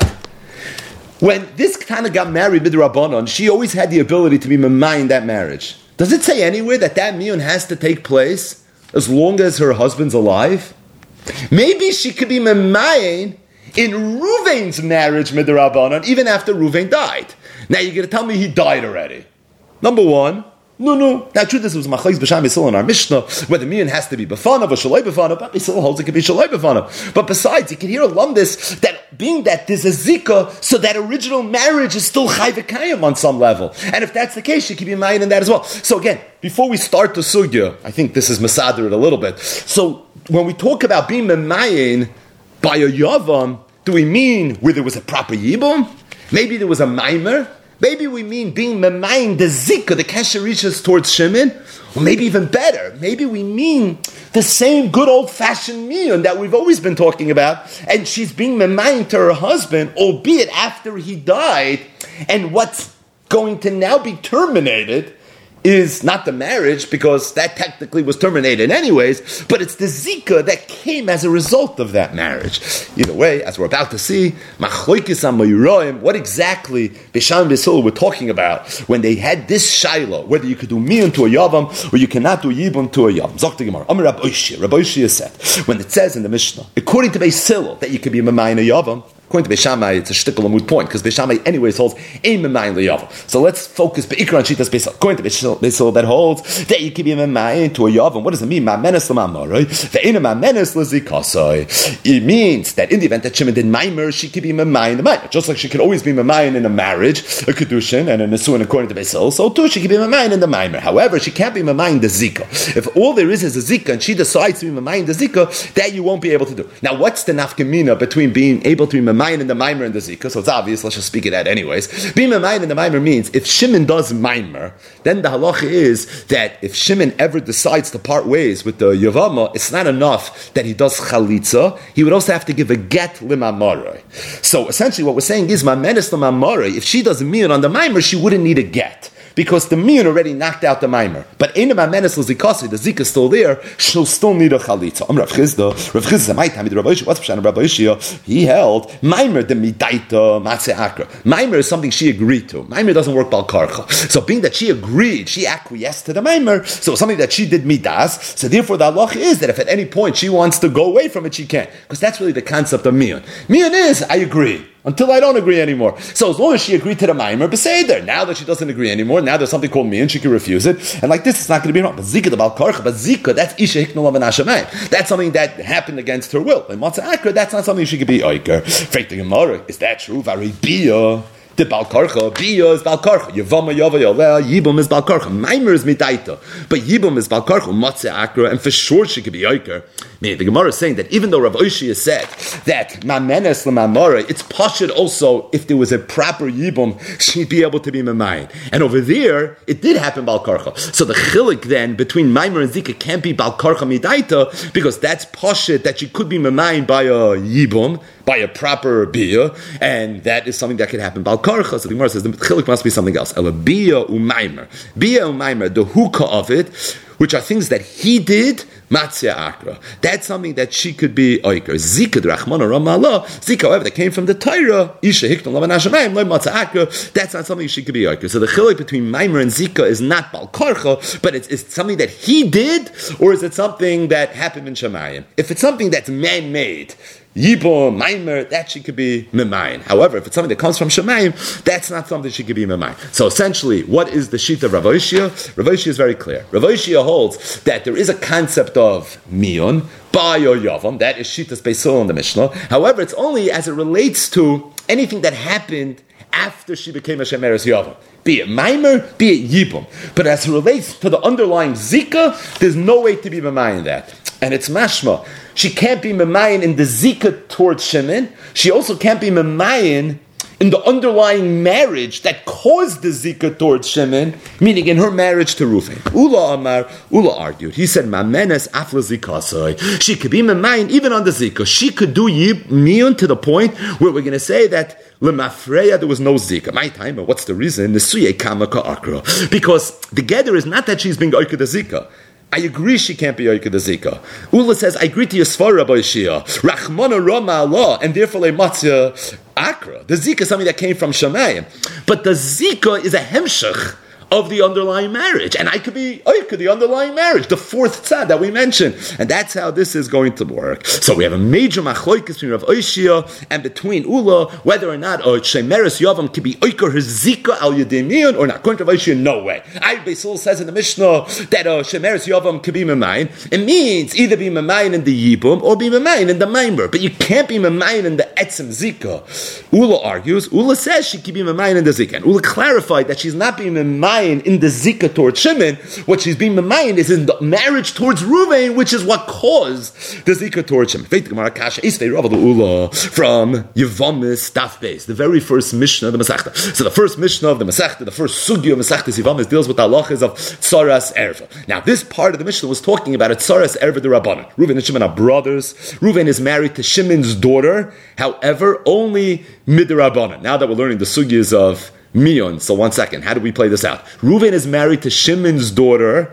When this Tana got married with Rabbanon, she always had the ability to be Mamai in that marriage. Does it say anywhere that that Miyun has to take place as long as her husband's alive? Maybe she could be Mamai in Ruvain's marriage midrabanan, even after Ruvain died. Now you're going to tell me he died already. Number one, no, no. Now true, this was Machlekes B'Shaim V'Sil in our Mishnah, whether Miyun has to be B'fanav or Shalai B'fanav, but V'Sil holds it can be Shalai B'fanav. But besides, you can hear a lumdis that being that there's a Zika, so that original marriage is still Chai V'Kayim on some level. And if that's the case, you can be Mayin in that as well. So again, before we start the Sugya, I think this is Masader it a little bit. So when we talk about being Mayin by a Yavam, do we mean where there was a proper Yibum? Maybe there was a Maimer? Maybe we mean being Memayin, the Zika, the Kesher Rishus towards Shimon? Or maybe even better, maybe we mean the same good old-fashioned Miyun that we've always been talking about, and she's being Memayin to her husband, albeit after he died, and what's going to now be terminated is not the marriage, because that technically was terminated anyways, but it's the Zika that came as a result of that marriage. Either way, as we're about to see, Machlokes HaMoiraim, what exactly B'Shaim V'Sil were talking about when they had this Shaila, whether you could do Miyun to a Yavam, or you cannot do Yibum to a Yavam. Zok the Gemara, Amar Rabbi Oshia, Rabbi Oshia said, when it says in the Mishnah, according to Beis Hillel, that you could be Mamayin a Yavam, according to Beis Shammai, it's a shtickle a moot point, because Beis Shammai anyways holds a Memayin L'Yavam. So let's focus Be'ikra on Shitas Beis Hillel. According to Beis Hillel, that holds that you can be Memayin to a Yavam. What does it mean? Ma'menes l'mamoroi, ve'ena ma'menes l'zikasoi. It means that in the event that Shimon did Maimer, she could be Memayin the Maimer. Just like she could always be Memayin in a marriage, a Kedushin, and a Nesuin according to Beis Hillel, so too she could be Memayin in the Maimer. However, she can't be Memayin the Zika. If all there is is a Zika, and she decides to be Memayin the Zika, that you won't be able to do. Now, what's the nafkamina between being able to be Memayin in the Maimer and the Zika? So it's obvious, let's just speak it out anyways. Being Memayin in the Maimer means, if Shimon does Maimer, then the halacha is that if Shimon ever decides to part ways with the Yavama, it's not enough that he does Chalitza, he would also have to give a get Limamoroi. So essentially what we're saying is, Ma'menes Limamoroi, if she does Miyun on the Maimer, she wouldn't need a get, because the Miyun already knocked out the Maimer. But in the Ma'menes L'Zikasi, the Zika is still there, she'll still need a Chalitza. Am Rav Chizda, Rav Chizda, my time, Rav Oshia, what's Pshan Rav Oshia? He held Maimer the Midaita Matzeh Akra. Maimer is something she agreed to. Maimer doesn't work Bal Karcha. So being that she agreed, she acquiesced to the Maimer, so something that she did Midas, so therefore the halacha is that if at any point she wants to go away from it, she can. Because that's really the concept of Miyun. Miyun is, I agree, until I don't agree anymore. So as long as she agreed to the Maimer, Beseder. Now that she doesn't agree anymore, now there's something called Miyun, she can refuse it. And like this, it's not going to be wrong. But Zika the Bal Karcha, but Zika, that's Isha Hiknul Avan Hashemayim. That's something that happened against her will. And Matzah Akra, that's not something she could be Oiker. Frek the Gemara, is that true? Vari Bia. The Bal Karcha, Bia is Bal Karcha, Yavama Yava Yaveh, Yibum is Bal Karcha, Maimer is Midaita, but Yibum is Bal Karcha, Matzeh Akra, and for sure she could be Oiker. Meaning, the Gemara is saying that even though Rav Oshia said that Mamenes L'Mamara, it's pashut also if there was a proper Yibum, she'd be able to be Mamayin. And over there, it did happen Bal Karcha. So the chilik then between Maimer and Zika can't be Bal Karcha Midaita, because that's pashut that she could be Mamayin by a Yibum, by a proper bia, and that is something that could happen Bal Karcha. So the Gemara says the chilik must be something else. Ela bia u'maimer. Bia u'maimer, the hookah of it, which are things that he did, matzia akra. That's something that she could be oiker. Zika drachmana ramala. Zika, however, that came from the Torah. Isha hikton lavan hashemayim loy matzia akra. That's not something she could be oiker. So the chilik between maimer and Zika is not Bal Karcha, but it's, it's something that he did, or is it something that happened in Shemayim? If it's something that's man-made, Yibum, Maimer, that she could be Memayin. However, if it's something that comes from Shemayim, that's not something she could be Memayin. So essentially, what is the sheet of Rav Oshia? Rav Oshia is very clear. Rav Oshia holds that there is a concept of Miyun, Bayo Yavam, that is Shitas Beisol in the Mishnah. However, it's only as it relates to anything that happened after she became a Shemeres Yavam. Be it Maimer, be it Yibum. But as it relates to the underlying Zika, there's no way to be Memayin that. And it's mashma. She can't be memayin in the zika towards Shimon. She also can't be memayin in the underlying marriage that caused the zika towards Shimon, meaning in her marriage to Ruvain. Ula Amar, Ula argued. He said, Mamenes afla zikasai. She could be memayin even on the zika. She could do miyun to the point where we're going to say that Lemafreya, there was no zika. My time, what's the reason? Nesuye kama ka akra. Because the gather is not that she's being oika the zika. I agree she can't be Yoike the Zika. Ula says, I agree to your Svar, Rabbi Shia. Rachmana Rama Allah, and therefore le matzia Akra. The Zika is something that came from Shamayim. But the Zika is a hemshech of the underlying marriage. And I could be Yoike, the underlying marriage, the fourth tzad that we mentioned. And that's how this is going to work. So we have a major machloikis between Rav Oshia and between Ula, whether or not oh, Shemeres Yavam could be Yoike her Zika al Yedemion or not. According to Rav Oshia, no way. I Beisul says in the Mishnah that uh, Shemeres Yavam could be Memayin. It means either be Memayin in the Yibum or be Memayin in the Maimer. But you can't be Memayin in the Etzem Zika. Ula argues, Ula says she could be Memayin in the Zika. And Ula clarified that she's not being Memayin in the Zika towards Shimon. What she's being Memayin is in the marriage towards Ruvain, which is what caused the Zika towards Shimon. From Yevamis Daf Beis, the very first Mishnah of the Masechta. So the first Mishnah of the Masechta, the first Sugya of Masechta Yevamis deals with the halachas of Tzaras Erva. Now this part of the Mishnah was talking about a Tzaras Erva the Rabbanan. Ruvain and Shimon are brothers. Ruvain is married to Shimon's daughter, however, only Midrabanan. Now that we're learning the Sugyas of Mion. So one second, how do we play this out? Ruvain is married to Shimon's daughter,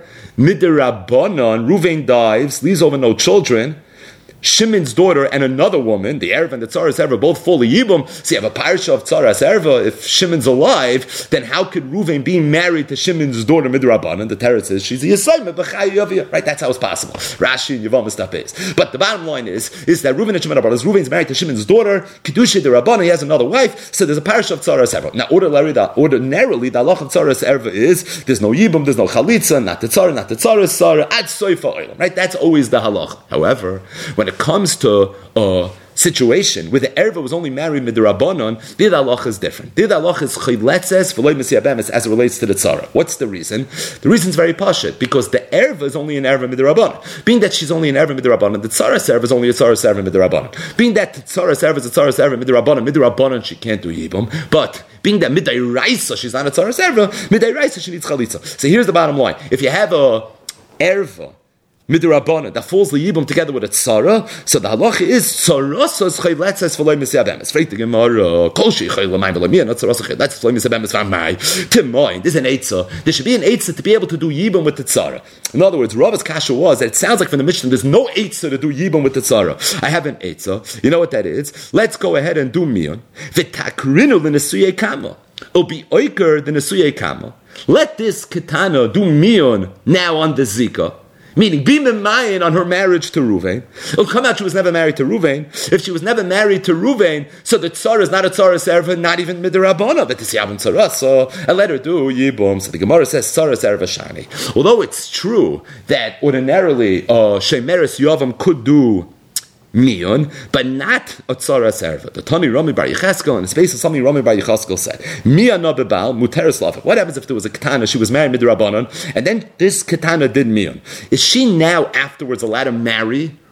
Midrabanan. Ruvain dies, leaves over no children. Shimon's daughter and another woman, the Erva and the Tzaras Erva, both fully Yibum. So you have a parsha of Tzaras Erva. If Shimon's alive, then how could Ruvain be married to Shimon's daughter Midrabanan? The Torah says she's a Yisayim, right? That's how it's possible. Rashi and Yevamis Daf Beis. But the bottom line is, is that Ruvain and Shimon are brothers. Ruvain's married to Shimon's daughter, Kedusha the Rabbanan. He has another wife. So there's a parsha of Tzaras Erva. Now ordinarily, the, ordinarily, the halach of Tzaras Erva is there's no Yibum, there's no Chalitza, not the Tzara, not the Tzaras Tzara, ad soifa oilam. Right? That's always the halach. However, when it comes to a situation where the Erva was only married with the Rabbanon, the halach is different. The halach is chayletzes v'loy mesiyabemes as it relates to the tzara. What's the reason? The reason is very pashut, because the Erva is only an Erva with the Rabbanon. Being that she's only an Erva with the Rabbanon, the tzara serva is only a tzara serva with the Rabbanon. Being that the tzara serva is a tzara serva with the Rabbanon, with the Rabbanon she can't do yibum, but being that midday raisa she's not a tzara serva, midday raisa she needs chalitza. So here's the bottom line: if you have a Erva Midrabana that falls the yibum together with a tzara, so the halacha is tzarasas chayletzes v'loy misyabemes. Freit the Gemara, kol shei chaylemayim v'loy miyah, not tzarasas chayletzes v'loy misyabemes v'amai. To mind, there's an eitzah. There should be an eitzah to be able to do yibum with the tzara. In other words, Rava's kasha was that it sounds like from the Mishnah there's no eitzah to do yibum with the tzara. I have an eitzah. You know what that is? Let's go ahead and do miyun. V'takrinu l'nesuyei kama. It'll be oiker the nesuyei kama. Let this ketana do miyun now on the zika. Meaning, be memayin on her marriage to Ruvain. It'll come out she was never married to Ruvain. If she was never married to Ruvain, so the tzara is not a tzara serva, not even midrabana, but this yavim tzara, so I let her do yibum. So the Gemara says tzara serva shani. Although it's true that ordinarily uh, shemeres yavam could do miyun, but not a tzara serva. The Tani Rami Bar Yecheskel, and it's based on something Rami Bar Yecheskel said. Miya no bebal muteres lavik. What happens if there was a katana, she was married midrabanan, and then this katana did miyun? Is she now afterwards allowed to marry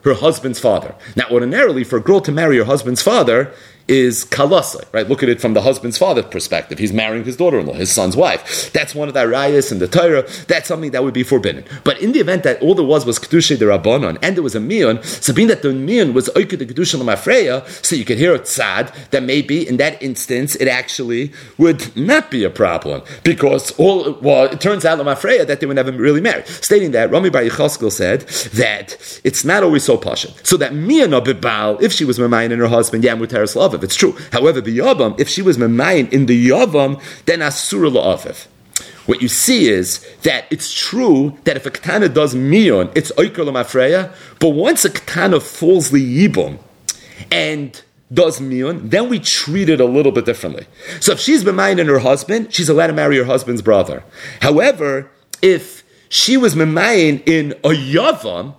her husband's father. Now, ordinarily, for a girl to marry her husband's father is kalasa, right? Look at it from the husband's father's perspective. He's marrying his daughter-in-law, his son's wife. That's one of the rayas in the Torah. That's something that would be forbidden. But in the event that all there was was kedusha de rabbanon and there was a miyun, so being that the miyun was oiked the kedusha l'mafreya, so you could hear a tzad that maybe in that instance it actually would not be a problem because all well it turns out l'mafreya that they were never really married. Stating that Rami Bar Yechoskel said that it's not always so pashut. So that miyun abibal, if she was mamayin and her husband, yeah, muteres la'aviv. It's true. However, the yavam, if she was memayin in the yavam, then asura la'aviv. What you see is that it's true that if a ketana does miyun, it's oiker l'mafreya. But once a ketana falls liyibum and does miyun, then we treat it a little bit differently. So if she's memayin in her husband, she's allowed to marry her husband's brother. However, if she was memayin in a yavam,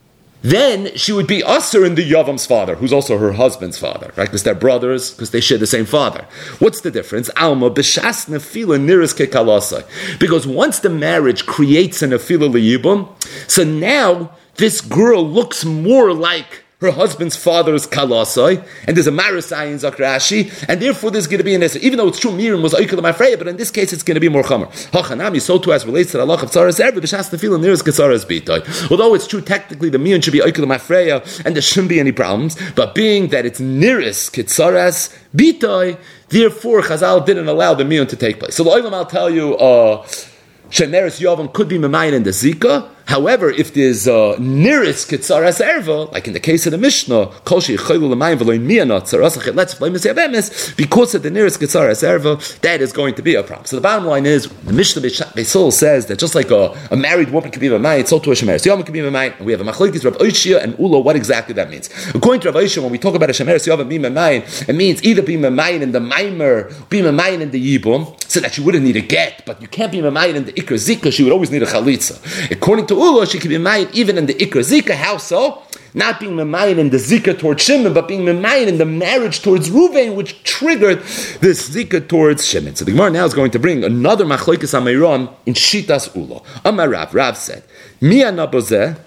then she would be usher in the Yavam's father, who's also her husband's father, right? Because they're brothers, because they share the same father. What's the difference? Alma b'shas nefila niris kekalasa. Because once the marriage creates a nefila liyibum, so now this girl looks more like her husband's father's kalasai, and there's a marasai in Zakrashi, and therefore there's going to be an Esser. Even though it's true, Miriam was Oikal Mafreya, but in this case it's going to be more Chomer. Hachanami, so too as relates to the Allah of Tzaras Erbe, B'shas Tefillah Niras Ketzaras B'itoi. Although it's true, technically the Miriam should be Oikal Mafreya, and there shouldn't be any problems, but being that it's Niras Ketzaras B'itoi, therefore Chazal didn't allow the Miriam to take place. So the Olam, I'll tell you, uh, Sheneris Yovam could be Memayin in the Zika. However, if there's uh, Niris Ketzaras Erva, like in the case of the Mishnah, Kolshi Chaylu L'mayim V'loin Miyanot Tzarasach Let's V'loim Yavemes, because of the Niris Ketzaras Erva, that is going to be a problem. So the bottom line is, the Mishnah Beisol says that just like a, a married woman can be Memayin, so too a Shemeres Yovam can be Memayin, and we have a Machlokes Rav Oishia and Ulo, what exactly that means. According to Rav Oishia, when we talk about a Shemeres Yovam being Memayin, it means either being Memayin in the Maimer, being Memayin in the Yibum, so that you wouldn't need a get, but you can't be Memayin in the Ikar Zika, she would always need a Chalitza. According to Ulo, she can be Memayin even in the Ikar Zika. How so? Not being Memayin in the Zika towards Shimon, but being Memayin in the marriage towards Ruvain, which triggered this Zika towards Shimon. So the Gemara now is going to bring another Machlokes Ameiron in Shitas Ulo. Amar Rav, Rav said, Mi anabozeh,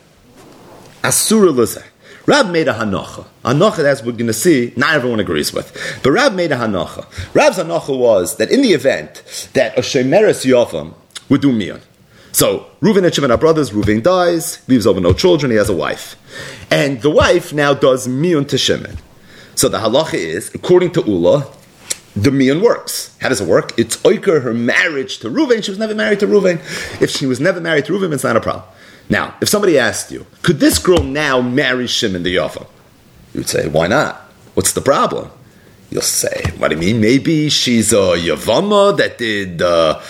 asura lozeh. Rav made a hanocha. Hanocha, as we're going to see, not everyone agrees with. But Rav made a hanocha. Rav's hanocha was that in the event that a Shemeres Yovam would do Miyan. So, Reuven and Shimon are brothers, Reuven dies, leaves over no children, he has a wife. And the wife now does Miyun to Shimon. So the halacha is, according to Ula, the Miyun works. How does it work? It's oiker her marriage to Reuven. She was never married to Reuven. If she was never married to Reuven, it's not a problem. Now, if somebody asked you, could this girl now marry Shimon the Yavam? You would say, why not? What's the problem? You'll say, what do you mean? Maybe she's a Yavama that did, uh,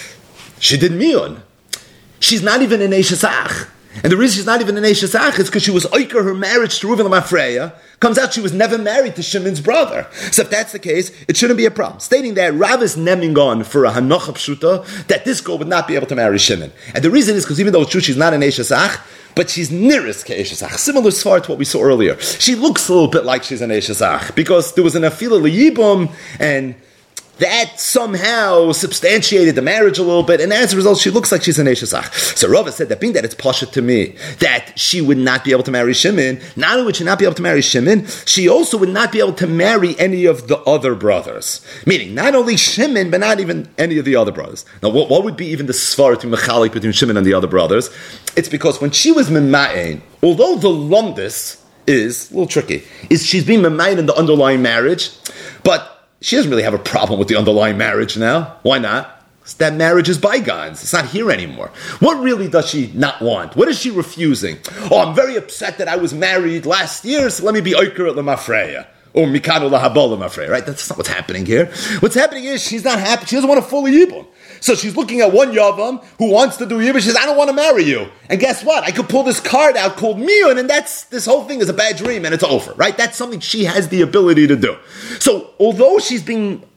she did Miyun. She's not even an Eishesach. And the reason she's not even an Eishesach is because she was oiker her marriage to Reuven L'Mafreya. Comes out she was never married to Shimon's brother. So if that's the case, it shouldn't be a problem. Stating that Rav is nemming on for a Hanocha Pshuta, that this girl would not be able to marry Shimon. And the reason is because even though it's true she's not an Eishesach, but she's nearest Ke'eshesach. Similar as far to what we saw earlier. She looks a little bit like she's an Eishesach because there was an Afila L'Yibum, and that somehow substantiated the marriage a little bit, and as a result, she looks like she's an Eishesach. So Rava said that being that it's pasha to me, that she would not be able to marry Shimon, not only would she not be able to marry Shimon, she also would not be able to marry any of the other brothers. Meaning, not only Shimon, but not even any of the other brothers. Now, what, what would be even the svar to mechalik between Shimon and the other brothers? It's because when she was mema'in, although the lumdus is a little tricky, is she's being mema'in in the underlying marriage, but she doesn't really have a problem with the underlying marriage now. Why not? Because that marriage is bygones. It's not here anymore. What really does she not want? What is she refusing? Oh, I'm very upset that I was married last year, so let me be oiker at L'Mafreya. Or Mikano Lahabol L'Mafreya, right? That's not what's happening here. What's happening is she's not happy. She doesn't want to fully Yibum. So she's looking at one Yavam who wants to do Yibum. She says, I don't want to marry you. And guess what? I could pull this card out called Miyun, and that's, this whole thing is a bad dream, and it's over, right? That's something she has the ability to do. So, although she's being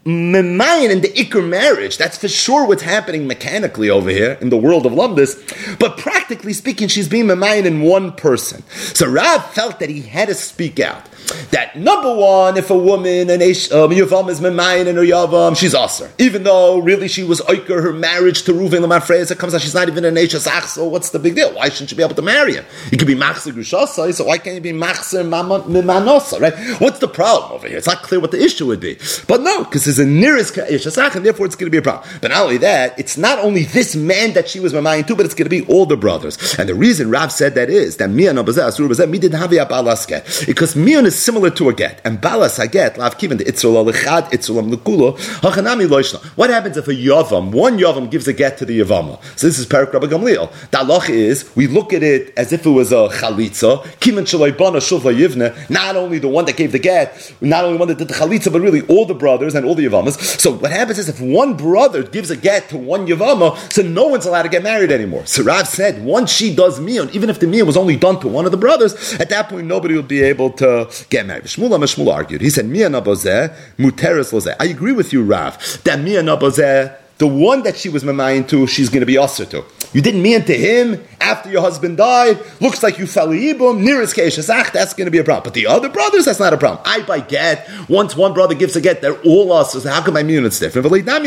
memayin in the ikr marriage. That's for sure what's happening mechanically over here in the world of lumdus. But practically speaking, she's being memayin in one person. So Rav felt that he had to speak out. That number one, if a woman, an um, yavam is memayin in her yavam, she's aser. Even though really she was oiker her marriage to Reuven Lamafrez, it comes out she's not even an eshasach. So what's the big deal? Why shouldn't she be able to marry him? You could be machzer grushasai, so why can't you be machzer mimanosa? Right? What's the problem over here? It's not clear what the issue would be. But no, because there's a nearest eshasach, and therefore it's going to be a problem. But not only that, it's not only this man that she was memayin to, but it's going to be all the brothers. And the reason Rav said that is that mian abazeh asur bazeh mi did have balaske, because mian is similar to a get, and balas a get lav kiven the itzul lechad itzul lekulo hachanami loishna. What happens if a yavam, one yavam gives a get to the yavama? So this is Perak Rabbi Gamliel. The halach is we look at it as if it was a chalitza. Kiven shaloi bana shuvla yivne. Not only the one that gave the get, not only one that did the chalitza, but really all the brothers and all the yavamas. So what happens is if one brother gives a get to one yavama, so no one's allowed to get married anymore. So Rav said once she does mian, even if the mian was only done to one of the brothers, at that point nobody will be able to get married. Shmuel Shmuel argued. He said mian abozeh muteres lozeh. I agree with you, Rav, that mian abozeh, the one that she was mamayin to, she's going to be aser to. You didn't mean to him after your husband died. Looks like you fell ibum nearest keishasach. That's going to be a problem. But the other brothers, that's not a problem. I buy get. Once one brother gives a get, they're all us. So how come I mean it's different?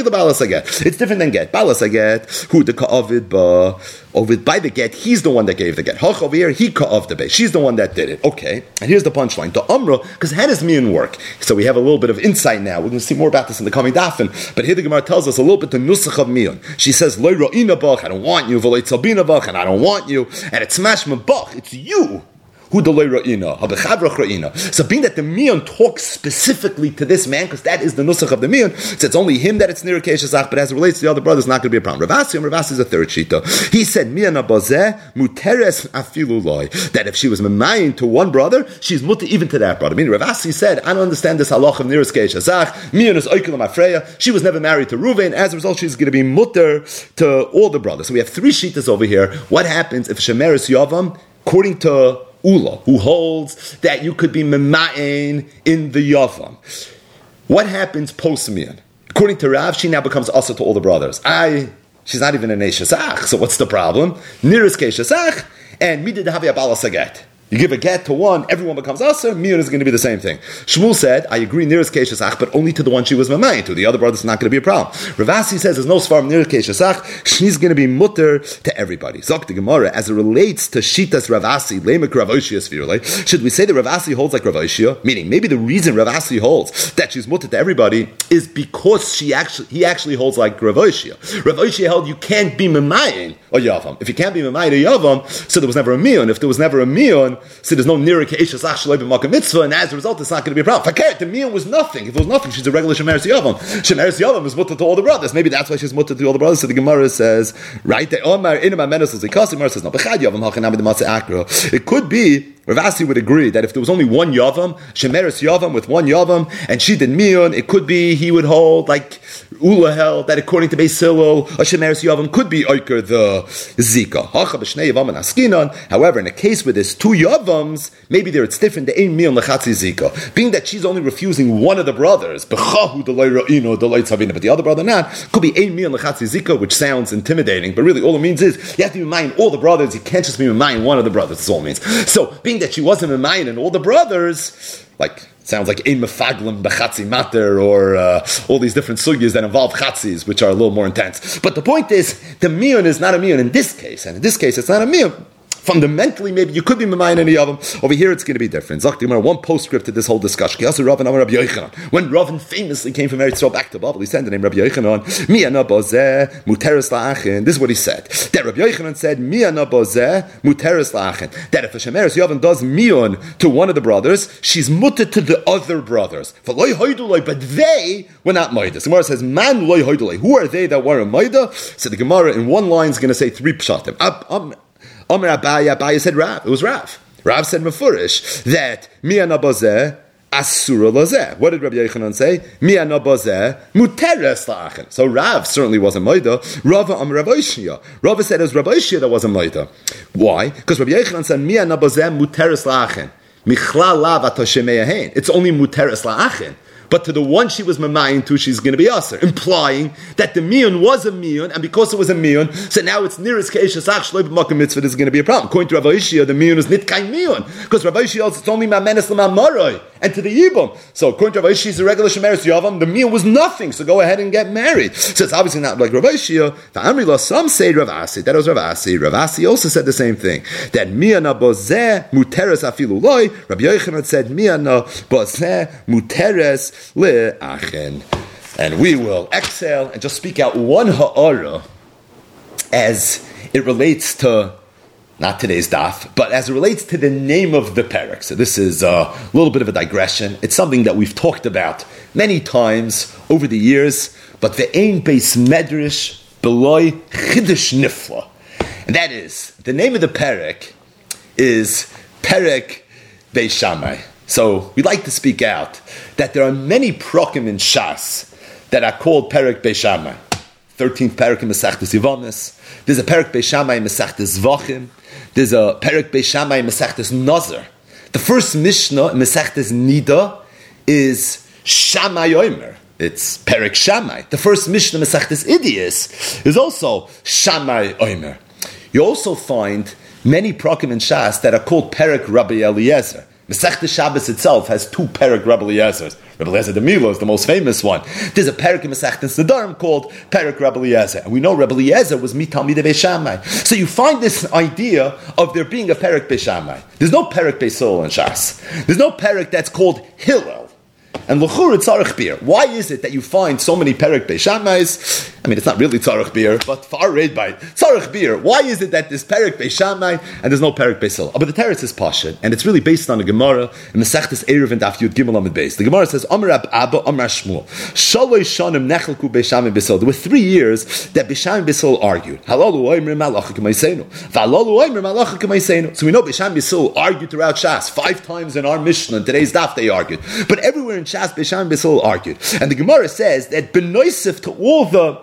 It's different than get. Balas a get. Who the ka'avid ba ovid by the get? He's the one that gave the get. Hach over here, he ka'av the bay. She's the one that did it. Okay. And here's the punchline. The umrah, because how does mian work? So we have a little bit of insight now. We're going to see more about this in the coming dafin. But here the Gemara tells us a little bit the nusach of mian. She says, Lo ro'ina bach, I don't want you. V'lo tzabina bach, and I don't want you. And it's mashma bach, it's you. Who delay ra'ina, habechavra ra'ina. So being that the mian talks specifically to this man, because that is the nusach of the mian, so it's only him that it's near keishasach, but as it relates to the other brothers, not going to be a problem. Rav Asi, Rav Asi is a third shita. He said, mian abazeh muteres afilu loy, that if she was memayin to one brother, she's mutter even to that brother. I mean, Rav Asi said, I don't understand this halach of nearest keishasach, mian is oikel mafreya, she was never married to Reuven, as a result, she's going to be mutter to all the brothers. So we have three shitas over here. What happens if shemeres yavam, according to Ula, who holds that you could be mema'in in the yavam? What happens post-mian? According to Rav, she now becomes asa to all the brothers. I, she's not even a neshasach, so what's the problem? Nearest keishasach, and midid havi abala saget. You give a get to one, everyone becomes aser, mian is going to be the same thing. Shmuel said, I agree, nearest keishasach, but only to the one she was mamayin to. The other brothers is not going to be a problem. Rav Asi says, there's no svarm nearest keishasach, she's going to be mutter to everybody. Zok the Gemara, as it relates to shitas Rav Asi, lemek Rav Oshia svirulei, should we say that Rav Asi holds like Rav Oshia? Meaning, maybe the reason Rav Asi holds that she's mutter to everybody is because she actually, he actually holds like Rav Oshia. Rav Oshia held you can't be mamayin or yavam. If you can't be mamayin or yavam, so there was never a mian. If there was never a mian, so there's no nira keishas ach shaloi b'makam mitzvah, and as a result, it's not going to be a problem. Fakir, the mian was nothing. If it was nothing, she's a regular shemeres yavam. Shemeres yavam is mutter to all the brothers. Maybe that's why she's mutter to all the brothers. So the Gemara says, right there, Omar inama menos l'zikasi. Gemara says no. B'chad yavam hachanami d'matzeh akra. It could be. Rav Asi would agree that if there was only one yavam, shemeres yavam with one yavam, and she did mian, it could be he would hold like Ula held that according to Beis Hillel, a shemeres yavam could be oiker the zika. Hacha b'shnei yavam and askinan. However, in a case where there's two yavams, maybe there it's different. The ein mian lechatzi zika, being that she's only refusing one of the brothers, b'chahu delay ra'ino delay tzavina, but the other brother not, could be ein mian lechatzi zika, which sounds intimidating, but really all it means is you have to be mine all the brothers. You can't just be mine one of the brothers. That's all it means. So being that she wasn't a mine and all the brothers, like sounds like ein mefaglim b'chatzi mater, or uh, all these different sugyas that involve chatzis, which are a little more intense. But the point is, the mian is not a mian in this case, and in this case, it's not a mian. Fundamentally, maybe you could be mamayin any of them. Over here, it's going to be different. Zakti, one postscript to this whole discussion. When Ravin famously came from Eretz Yisrael back to Babel, he said the name Rabbi Yochanan, Mi'ana bozeh muteres la'achin. This is what he said. That Rabbi Yochanan said, Mi'ana bozeh muteres la'achin. That if a shemeres yavam does mi'on to one of the brothers, she's mutter to the other brothers. But they were not maida. The Gemara says, Man loy hoidulay. Who are they that were a maida? So the Gemara in one line is going to say three pshatim. Up, up, Omer Abaya, Abaya said Rav. It was Rav. Rav said Mefurish that Mi'ana bozeh asura lazeh. What did Rabbi Yochanan say? Mi'ana bozeh muteres la'achin. So Rav certainly wasn't Maida. Rava Omer Rav Oshia. Rava said it was Rav Oshia that wasn't Maida. Why? Because Rabbi Yochanan said Mi'ana bozeh muteres la'achin. Michlal lav atoshemeyahen. It's only muteres la'achin. but to the one she was mamayin to, she's going to be aser, implying that the miyun was a miyun, and because it was a miyun, so now it's nearest ke'eshes ach shloi b'makom mitzvah. This is going to be a problem. According to Rav Ishia, the miyun is nit kain miyun, because Rav Ishia also it's only mamenes l'mamoroi and to the yibum. So according to Rav Ishia, it's a regular shemeres yavam. The miyun was nothing, so go ahead and get married. So it's obviously not like Rav Ishia. The Amri some say Rav Asi. That was Rav Asi. Rav Asi also said the same thing. That miyana bozeh muteres afilu loy. Rabbi Yochanan said miyana bozeh muteres le'achen. And we will exhale and just speak out one ha'ara as it relates to, not today's daf, but as it relates to the name of the parak. So this is a little bit of a digression. It's something that we've talked about many times over the years, but ve'ein beis medrash beloy chidush nifla. And that is, the name of the parak is Perek Beis Shammai. So we like to speak out that there are many prokim in Shas that are called Perek Beis Shammai. thirteenth Perek in Masechtas Yevamos. There's a Perek Beis Shammai in Masechtas Zvachim. There's a Perek Beis Shammai in Masechtas Nazar. The first Mishnah in Masechtas Nida is Shammai Omer. It's Perek Shammai. The first Mishnah in Masechtas Idias is also Shammai Omer. You also find many prokim in Shas that are called Perek Rabbi Eliezer. Masechtas Shabbos itself has two Perek Rabbi Eliezers. Rabbi Eliezer de Milo is the most famous one. There's a Perek in Masechtas Nedarim called Perek Rabbi Eliezer. And we know Rabbi Eliezer was Mitalmidei Beis Shammai. So you find this idea of there being a Perek Beis Shammai. There's no Perek Beis Hillel in Shas. There's no Perek that's called Hillel. And l'chur tzarech bir. Why is it that you find so many Perek Beis Shammais? I mean, it's not really tzarech bir, but far read by tzarech bir. Why is it that there's Perek Beis Shammai and there's no Perek Beis Hillel? Oh, but the teretz is pashut, and it's really based on a Gemara in Masechtas Erev and Daf Yud Gimel Amud Beis. The Gemara says, Amar Rab Abba, Amar Shmuel, Shalosh shanim nechelku Beis Shammai Beis Hillel. There were three years that Beis Shammai Beis Hillel argued. Halalu oimrim malacha k'maiseinu. V'halalu oimrim malacha k'maiseinu. So we know Beis Shammai Beis Hillel argued throughout Shas. Five times in our Mishnah, in today's Daf, they argued. But everywhere in Shas, Beis Shammai Beis Hillel argued. And the Gemara says that benoisif to all the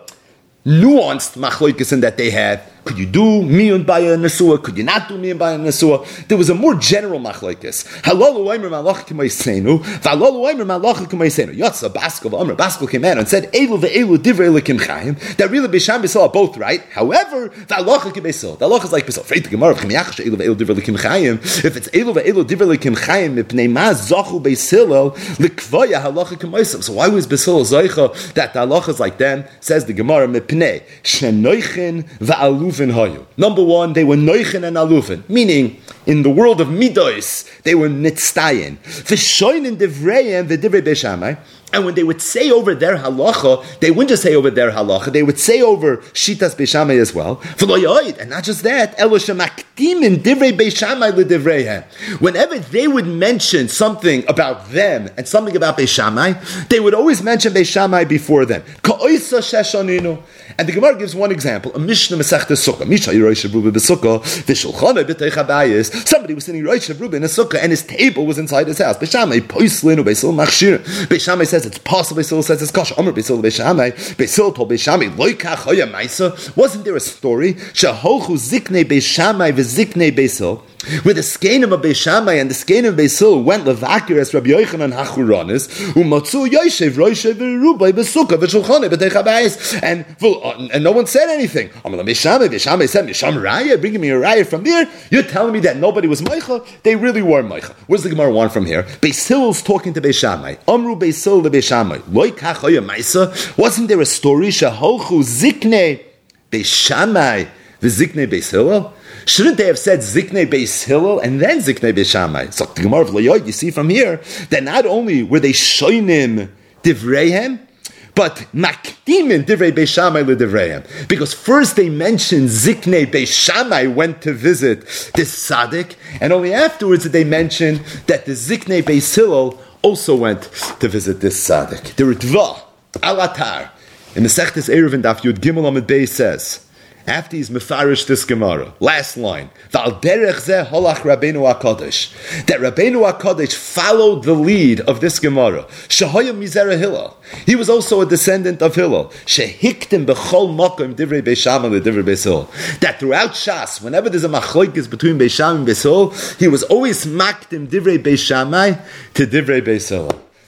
nuanced machlokes that they had, could you do miyun baya nesua? Could you not do miyun baya nesua? There was a more general machlokes. Halalu oimer malach k'maiseinu, v'halalu oimer malach k'maiseinu. Yotza Baskov Omer Baskov came out and said elu ve'elu divrei lekim chayim. That really Beis Shammai Beis Hillel are both right. However, v'halacha k'Beis Hillel. The halacha is like Beis Hillel. Freit the Gemara of Chemiachas elu ve'elu divrei lekim chayim. If it's elu ve'elu divrei lekim chayim, mipnei ma zachu Beis Hillel likvoya halacha k'maiseinu. So why was Beis Hillel zoicha that the halacha is like them? Says the Gemara mipnei shenoichin va'alu. Number one, they were noichen and alufin, meaning in the world of midos, they were nitztayin. V'shoinin divrayim v'divrei Beis Shammai. And when they would say over their halacha, they wouldn't just say over their halacha, they would say over Shitas Beis Shammai as well. And not just that, whenever they would mention something about them and something about Beis Shammai, they would always mention Beis Shammai before them. And the Gemara gives one example, a Mishnah Masechtas Sukkah. Misha Yerosh Ruben b'Sukkah, v'Shulchana b'Teich HaBayis. Somebody was sitting Yerosh Ruben in a sukkah, and his table was inside his house. Beis Shammai poislin u Beis Hillel machshir. Beis Shammai says it's possible. Beis Hillel says it's kosher. Amar Beis Hillel Beis Shammai. Beis Hillel told Beis Shammai, Lo yikach hoya ma'isa. Wasn't there a story? Sheholchu ziknei Beis Shammai v'ziknei Beis Hillel, where the skenim of Beis Shammai and the skenim of Beis Hillel went levakir as Rabbi Yochanan Hachuranis, umatzu yoshev roishev v'rubai b'sukkah v'shulchana b'teich habayis, and and no one said anything. Amar Beis Shammai, Beis Shammai said, Misham raya, bringing me a raya from there. You're telling me that nobody was meicha? They really were meicha. What does the Gemara want from here? Beis Hillel's talking to Beis Shammai. Amru Beis Hillel to Beis Shammai. Loi kach hoya ma'isa. Wasn't there a story? Sheholchu ziknei Beis Shammai v'ziknei Beis Hillel. Shouldn't they have said Ziknei Beis Hillel and then Ziknei Beis Shammai? So the Gemara of Layoid, you see from here that not only were they shoinim divreihem, but makdimin divrei Beis Shammai ledivreihem. Because first they mentioned Ziknei Beis Shammai went to visit this tzaddik, and only afterwards did they mention that the Ziknei Beis Hillel also went to visit this tzaddik. The Ritva, Alatar, in the Masechtas Erev and Daf Yud Gimel Amud Beis says, after he's mefarish this Gemara, last line, Val derech zeh holach Rabbeinu HaKadosh, that Rabbeinu HaKadosh followed the lead of this Gemara. Shehoya mizera Hillel. He was also a descendant of Hillel. Shehiktim bechol makom divrei Beis Shammai ledivrei Beis Hillel. That throughout Shas, whenever there's a machlokes between Beis Shammai and Beis Hillel, he was always makdim divrei Beis Shammai to divrei Beis Hillel.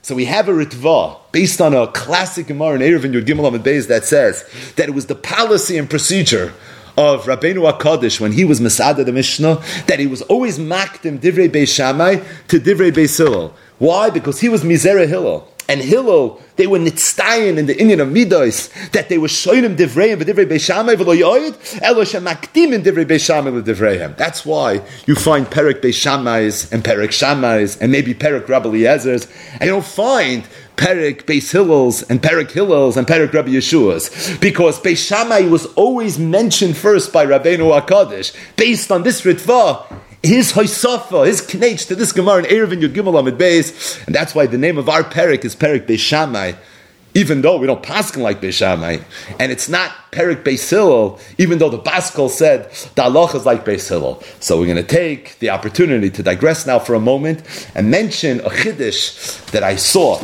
So we have a ritva based on a classic Gemara in Eruvin Yud Gimel Amud Beis that says that it was the policy and procedure of Rabbeinu HaKadosh when he was Masada the Mishnah that he was always makdim Divrei Beis Shammai to Divrei Beis Hillel. Why? Because he was Mizera Hillel. And Hillel, they were nitztayin in the Indian of Midos, that they were shoynim divreim v'divrei Beis Shammai v'lo yoyed, elo shemakdim in divrei Beis Shammai v'divreihem. That's why you find Perek Beis Shammai's and Perek Shammai's and maybe Perek Rabbi Eliezer's, and you don't find Perek Beis Hillel's and Perek Hillel's and Perek Rabbi Yeshua's, because Beis Shammai was always mentioned first by Rabbeinu HaKadosh, based on this ritva. His hoisafa, his knech to this Gemara in Eruvin Yud Gimel Amud Beis, and that's why the name of our Perek is Perek Beis Shammai, even though we don't paskin like Beis Shammai, and it's not Perek Beis Hillel, even though the Baskol said the halacha is like Beis Hillel. So we're going to take the opportunity to digress now for a moment and mention a chiddush that I saw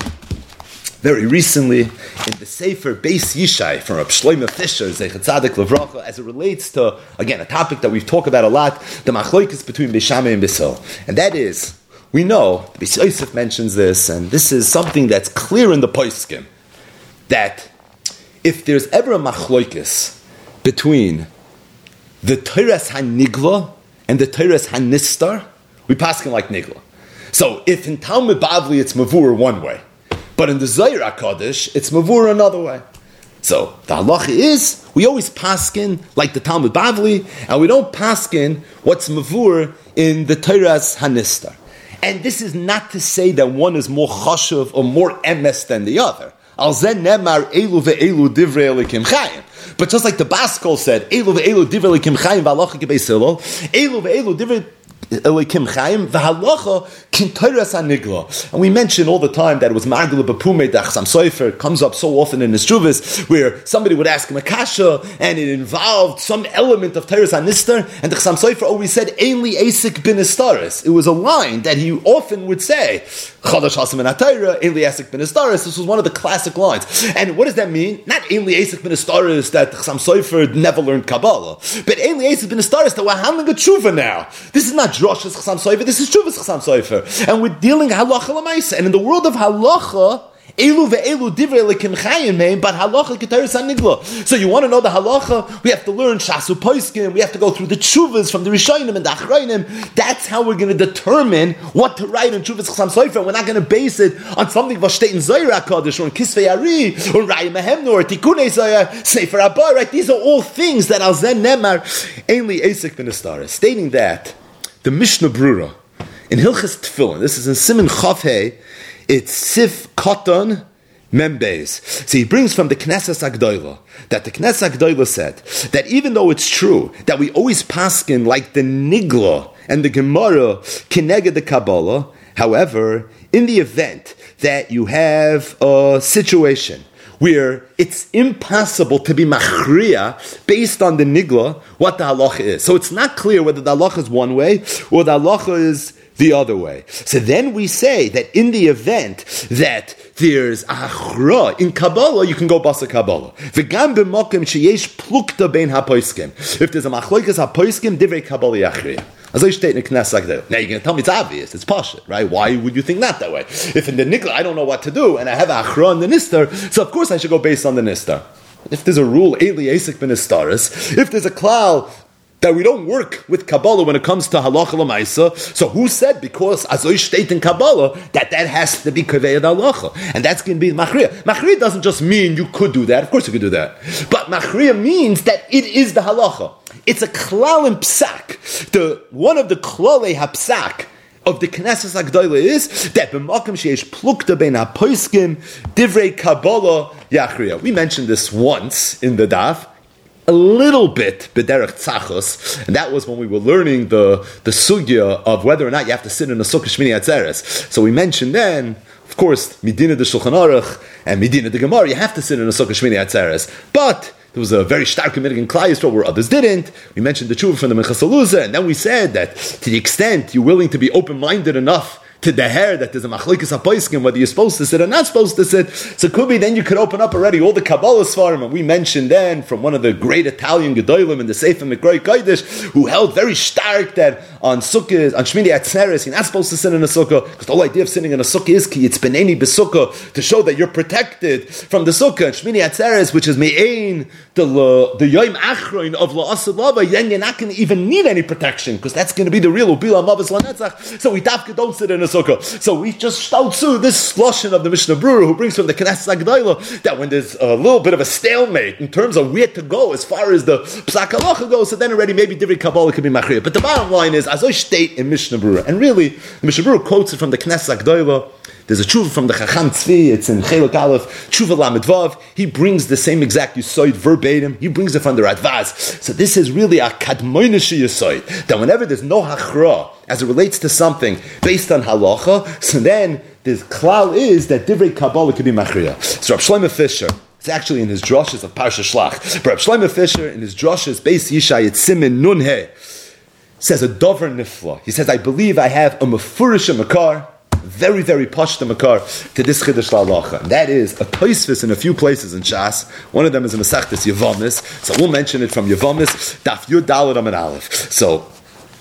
very recently in the Sefer Beis Yishai from Reb Shlomo Fisher, Zeichat Tzadik Levracha, as it relates to, again, a topic that we've talked about a lot, the machlokes between Beis Shammai and Beis Hillel. And that is, we know, Beis Yosef mentions this, and this is something that's clear in the Poskim, that if there's ever a machlokes between the Teres HaNigla and the Teres HaNistar, we paskin like Nigla. So if in Talmud Bavli it's Mavur one way, but in the Zohar HaKadosh, it's Mavur another way. So the halacha is, we always paskin like the Talmud Bavli, and we don't paskin what's Mavur in the Teres HaNistar. And this is not to say that one is more chashuv or more emes than the other. Al zen nemar elu ve'elu divrei elikim chayim. But just like the Baskol said, elu ve'elu divrei elikim chayim v'halacha k'beis Hillel, elu ve'elu divrei elikim chayim v'halacha kintoras hanigla. And we mention all the time that it was Margula Bapume Dachsam Sofer. It comes up so often in his Truvas where somebody would ask him a kasha and it involved some element of Teres HaNistar, and the Chasam Sofer always said Einli Asik bin Istaris. It was a line that he often would say, Chadash Hasam and Atayra, Einli Asik bin Istaris. This was one of the classic lines. And what does that mean? Not Einli Asik bin Istaris that Chasam Sofer never learned Kabbalah, but Einli Asik bin Istaris that we're handling a tshuva now. This is not Drosha's Chasam Sofer, this is Tshuva's Chasam Sofer. And we're dealing halacha l'maisa. And in the world of halacha, elu ve'elu divrei elikim chayim meim, but halacha k'teres hanigla. So you want to know the halacha? We have to learn shasu poiskim. We have to go through the tshuvas from the rishonim and the achrayim. That's how we're going to determine what to write in tshuvas chasam sofer. We're not going to base it on something v'shteit in Zohar HaKadosh or in Kisvei Ari or Raya Mehemno or Tikunei Zohar Sefer Abba. Right? These are all things that al zen nemar einli esek ben istaris. Stating that the Mishnah Brura in Hilchas Tefillin, this is in Siman Chav Hey, it's Sif Koton Membeis. So he brings from the Knesset Agdoila that the Knesset Agdoila said that even though it's true that we always paskin like the Nigla and the Gemara Kineged the Kabbalah, however, in the event that you have a situation where it's impossible to be machriya based on the Nigla, what the halacha is. So it's not clear whether the halacha is one way or the halacha is the other way. So then we say that in the event that there's a achra in Kabbalah, you can go basa Kabbalah. V'gam b'mokem sheyesh plukta bein hapoiskim. If there's a machloikas hapoiskim, divrei Kabbalah yachriya. As I state in the Knesset Agdoila. Now you're going to tell me it's obvious, it's pashut, right? Why would you think not that way? If in the Nikla I don't know what to do, and I have a achra in the Nistar, so of course I should go based on the Nistar. If there's a rule, Eili Esek ben Istaris, if there's a klal that we don't work with Kabbalah when it comes to halacha l'maisa, so who said because azoy state in Kabbalah that that has to be kaveh halacha, and that's going to be machriya. Machriya doesn't just mean you could do that. Of course you could do that, but machriya means that it is the halacha. It's a klal in psak. The one of the klalei hapsak of the Knesset Agdoila is that b'makom sheyesh plukta bein hapoiskim divrei Kabbalah yachriya. We mentioned this once in the daf, a little bit b'derech tzachos, and that was when we were learning the, the sugya of whether or not you have to sit in a sukkah shmini atzeres. So we mentioned then, of course, Medina de Shulchan Aruch and Medina de Gemara, you have to sit in a sukkah shmini atzeres. But there was a very stark committing in Klal Yisrael where others didn't. We mentioned the tshuva from the Minchas Eluzah, and then we said that to the extent you're willing to be open-minded enough to the hair that there's a machlokes hapoiskim whether you're supposed to sit or not supposed to sit. So it could be then you could open up already all the Kabbalah Sfarim, and we mentioned then from one of the great Italian Gedolim in the Sefer Mikroi Kodesh who held very stark that on Sukkah, on Shmini Atzeres, you're not supposed to sit in a Sukkah because the whole idea of sitting in a Sukkah is ki it's beneni besukkah to show that you're protected from the Sukkah. And Shmini Atzeres, which is me'ein the the Yom Achroin of La'asad Lava, then you're not going to even need any protection because that's going to be the real Ubila Mavis Lanetzach. So we dafka don't sit in a Sukkah. So we just shtautzу this slushing of the Mishnah Brura who brings from the Knesset Agdayla that when there's a little bit of a stalemate in terms of where to go as far as the Psak Halacha goes, so then already maybe Divrei Kabbalah could be machriya. But the bottom line is, as I state in Mishnah Brura, and really the Mishnah Brura quotes it from the Knesset Agdayla. There's a tshuva from the Chacham Tzvi, it's in Chelek Aleph, tshuva Lamed Vav. He brings the same exact Yisoid verbatim. He brings it from the Radvaz. So this is really a kadmoinish Yisoid, that whenever there's no hachra as it relates to something based on halacha, so then the klal is that Divrei Kabbalah could be machriya. So Rab Shlomo Fisher, it's actually in his drushes of Parsha Shlach, but Rab Shlomo Fisher in his drushes, Beis Yishai, it's Simin Nun He, says a dover nifla. He says, I believe I have a mefurish makar, very, very pashta makar to this chiddush la'alacha. And that is a Tosfos in a few places in Shas. One of them is in Masechtas Yevamis. So we'll mention it from Yevamis, Daf Yud Daled Amud Aleph. So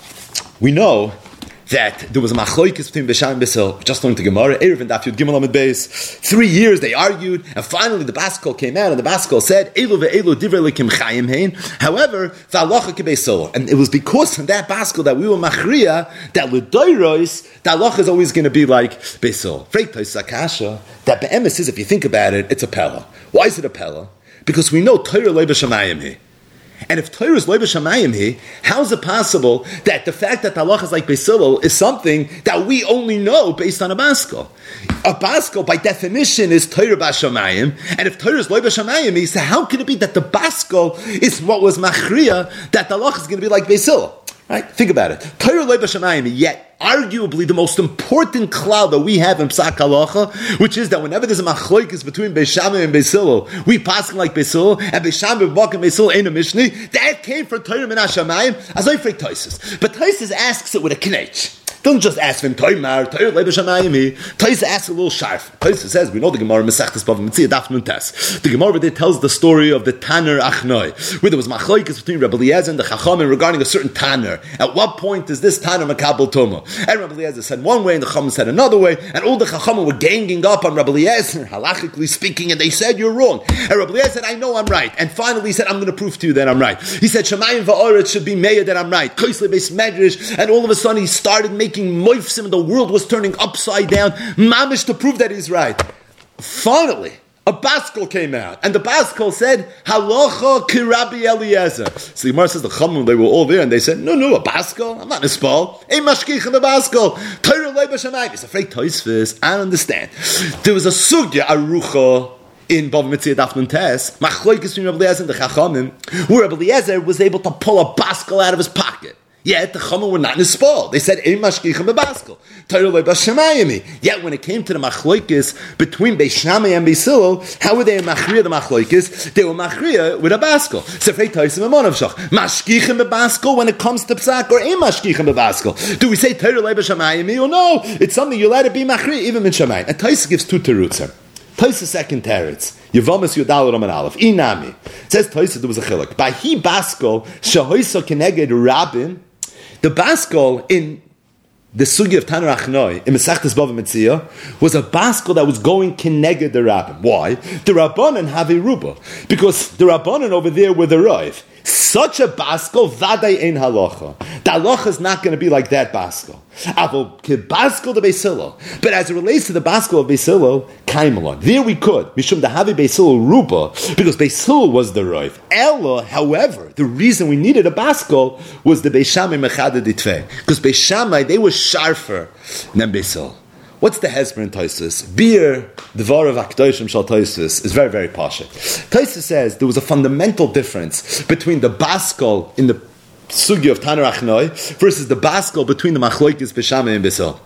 we know that there was a machlokes between Beishamai and Beisil. Just learned the Gemara, Erev and Daf Yud Gimel Amud Beis. Three years they argued, and finally the Baskol came out, and the Baskol said, Elu ve'elu divrei Elokim chayim hein. However, v'alacha keBeisil. And it was because of that Baskol that we were machriya, that l'doiros, the halacha is always going to be like Beisil. Freit Tosfos Akasha, that be'emes is, if you think about it, it's a pella. Why is it a pella? Because we know Torah lo b'shamayim he. And if Torah is lo b'shamayim he, how is it possible that the fact that the halacha is like Beis Hillel is something that we only know based on a Baskol? A Baskol, by definition, is Torah b'shamayim, and if Torah is lo b'shamayim he, so how can it be that the Baskol is what was machriya, that the halacha is going to be like Beis Hillel? Right? Think about it. Torah lo b'shamayim, yet arguably the most important cloud that we have in Psak Halacha, which is that whenever there's a machlokes between Beishamai and Beis Hillel, we pass like Beis Hillel, and Beishamai B'Bak and Beis Hillel ain't a Mishni. That came from Torah Min HaShamayim, as I freak Tosfos. But Tosfos asks it with a knetch. Don't just ask him, Toimar, Torah lo b'shamayim. Tosfos asks a little sharp. Tosfos says, we know the Gemara Masechtas Bava Metzia Daf Nun Tes. The Gemara there tells the story of the Tanner Achnoi, where there was machlokes between Rabbi Eliezer and the Chachamim regarding a certain Tanner. At what point is this Tanner Makabel Toma? And Rabbi Eliezer said one way, and the Chachamim said another way, and all the Chachamim were ganging up on Rabbi Eliezer, halachically speaking, and they said, you're wrong. And Rabbi Eliezer said, I know I'm right. And finally he said, I'm going to prove to you that I'm right. He said, Shemayim va'oretz should be meya that I'm right. Koisle beis medrash, and all of a sudden he started making moifsim, and the world was turning upside down, mamish, to prove that he's right. Finally, a Baskol came out, and the Baskol said, Halacha ki Rabbi Eliezer. So the Gemara says, the Chachamim, they were all there, and they said, no, no, a Baskol? I'm not Nispal. Ein mashkich in the Baskol. Torah lo b'shamayim. It's afraid Tosfos. I don't understand. There was a sugya, arucha, in Bava Metzia Daf Nun Tes, machlokes between Rabbi Eliezer and the Chachamim, where Rabbi Eliezer was able to pull a Baskol out of his pocket. Yet the Chachamim were not in his spall. They said, Ein mashkichem beBaskol. Torah lo b'shamayim. Yet when it came to the machlokes between Beishamai and Beis Hillel, how were they in machriya the machlokes? They were machriya with a Baskol. Sefrei Tosfos and Monavshach. Mashkichem beBaskol when it comes to Psak, or Ein mashkichem beBaskol. Do we say Torah lo b'shamayim or no? It's something you let it be machriya even in Shamayim. And Tosfos gives two terutzim. Tosfos second teretz. Yevamis Yudal Raman Aleph. Inami. It says Tosfos there was a chiluk. By he Baskol shahoisa keneged Rabbin. The Baskol in the sugi of Tanner Achnoi in Masechtas Bava Metzia was a Baskol that was going keneged the Rabbin. Why? The Rabbanan have a ruba, because the Rabbanan over there were the Rav. Such a Baskol vaday ein halacha. The halacha is not going to be like that Baskol. Avol ke Baskol de Beis Hillel. But as it relates to the Baskol of Beis Hillel, kaimalon. There we could mishum dahavi Beis Hillel ruba, because Beis Hillel was the Rav. Ella, however, the reason we needed a Baskol was the Beishamai mechaded ditvei, because Beishamai they were sharper than Beis Hillel. What's the Hezbollah in Tosfos? Bir, the Var of Akdoshim Shal Tosfos, is very, very pasha. Tosfos says there was a fundamental difference between the Baskol in the Sugi of Tanner Achnoi versus the Baskol between the Machlokes Beishamai and Beis Hillel.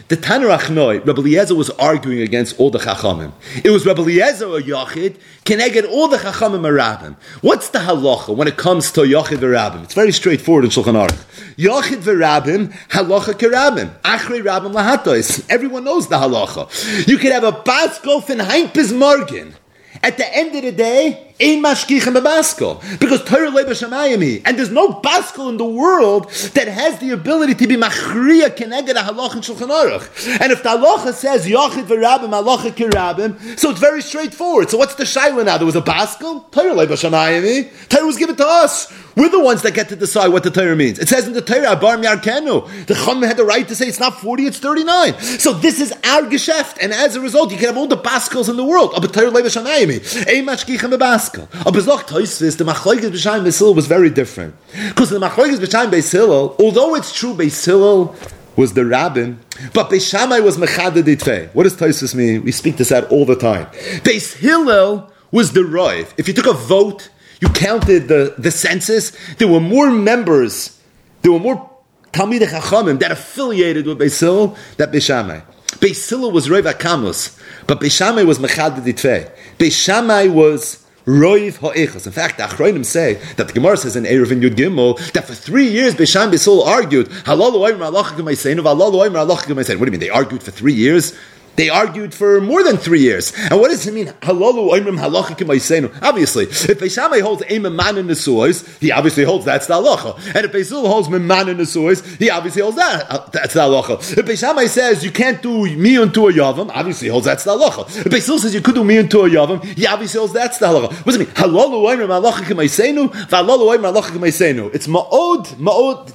the Tanur Achnoi, Rabbi Eliezer was arguing against all the Chachamim. It was Rabbi Eliezer or Yachid, keneged all the Chachamim Arabim. What's the halacha when it comes to Yachid v'Rabim? It's very straightforward in Shulchan Aruch. Yachid v'Rabim, halacha kerabim. Achrei Rabim lahatois. Everyone knows the halacha. You could have a bas golfen heimpis morgen. At the end of the day, ein mashkichem b'baskel, because Torah lei b'shamayim, and there's no baskel in the world that has the ability to be machriya keneged a halacha in Shulchan Aruch. And if the halacha says yachid v'rabim halacha kirabim, so it's very straightforward. So what's the shayla now? There was a baskel. Torah lei b'shamayim. Torah was given to us. We're the ones that get to decide what the Torah means. It says in the Torah, Abar Yarkenu. The Chum had the right to say it's not forty, it's thirty-nine. So this is our geschäft, and as a result, you can have all the baskels in the world. Aber Torah lei b'shamayim. Ein mashkichem b'baskel. Aber Zoch Toisvis, the Machlokes b'Shaim Beis Hillel was very different. Because the Machlokes b'Shaim Beis Hillel, although it's true Beis Hillel was the rabbin, but Beis Shammai was mechaded itvei. What does Toisvis mean? We speak this out all the time. Beis Hillel was the Rav. If you took a vote, you counted the, the census, there were more members, there were more Talmidei Chachamim that affiliated with Beis Hillel than Beis Shammai. Beis Hillel was Rav HaKamos, but Beis Shammai was mechaded itvei. Beis Shammai was Roiv ha'echos. In fact, the Achronim say that the Gemara says in Erev and Yud Gimel that for three years Beis Shammai Beis Hillel argued. Halalu oimer halacha k'maiseinu, v'halalu oimer halacha k'maiseinu. What do you mean? They argued for three years? They argued for more than three years. And what does it mean? Halalu oimrim halacha k'maiseinu. Obviously, if Beis Shammai holds a man in the suos, he obviously holds that's the halacha. And if Beis Hillel holds man in the suos, he obviously holds that that's the halacha. If Beis Shammai says you can't do miyun to a yavam, obviously holds that's the halacha. If Beis Hillel says you could do miyun to a yavam, he obviously holds that's the halacha. What does it mean? Halalu oimrim halacha k'maiseinu, v'halalu oimrim halacha k'maiseinu. It's ma'od, ma'od.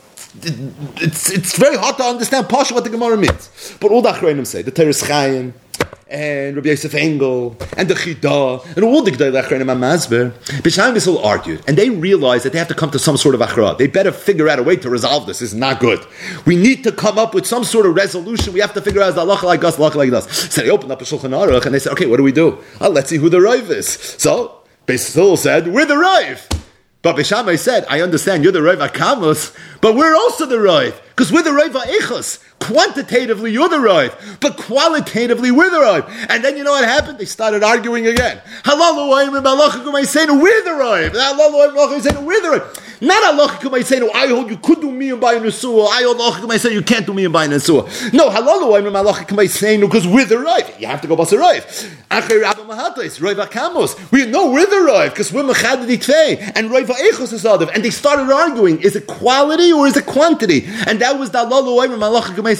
It's it's very hard to understand partially what the Gemara means. But all the Achronim say, the Teres Chaim, and Rabbi Yosef Engel, and the Chidah, and all the G'day Achronim and Masber, Beis Shammai Beis Hillel argued, and they realized that they have to come to some sort of Achra. They better figure out a way to resolve this. This is not good. We need to come up with some sort of resolution. We have to figure out the halacha like us, halacha like us. So they opened up a Shulchan Aruch, and they said, okay, what do we do? Oh, let's see who the Rav is. So, Beis Hillel said, we're the Rav. But Beis Shammai said, I understand you're the Rav HaKamos, but we're also the Rav, because we're the Rav HaEchos. Quantitatively, you're the Rav, but qualitatively, we're the Rav. And then you know what happened? They started arguing again. Halalu oimrim halacha k'maiseinu, we're the Rav. Halalu oimrim halacha k'maiseinu, we're the Rav. Not halacha k'maiseinu, I hold you could do miyun by nesua. I hold halacha k'maiseinu, you can't do miyun by nesua. No, halalu oimrim halacha k'maiseinu, because we're the Rav. You have to go bas a Rav. Achrei Rabbi Mahatos, Rav HaKamos. We know we're the Rav, because we're mechaded itvei, and Rav HaEchos is adav. And they started arguing, is it quality or is it quantity? And that was the halalu oimrim halacha k'maiseinu.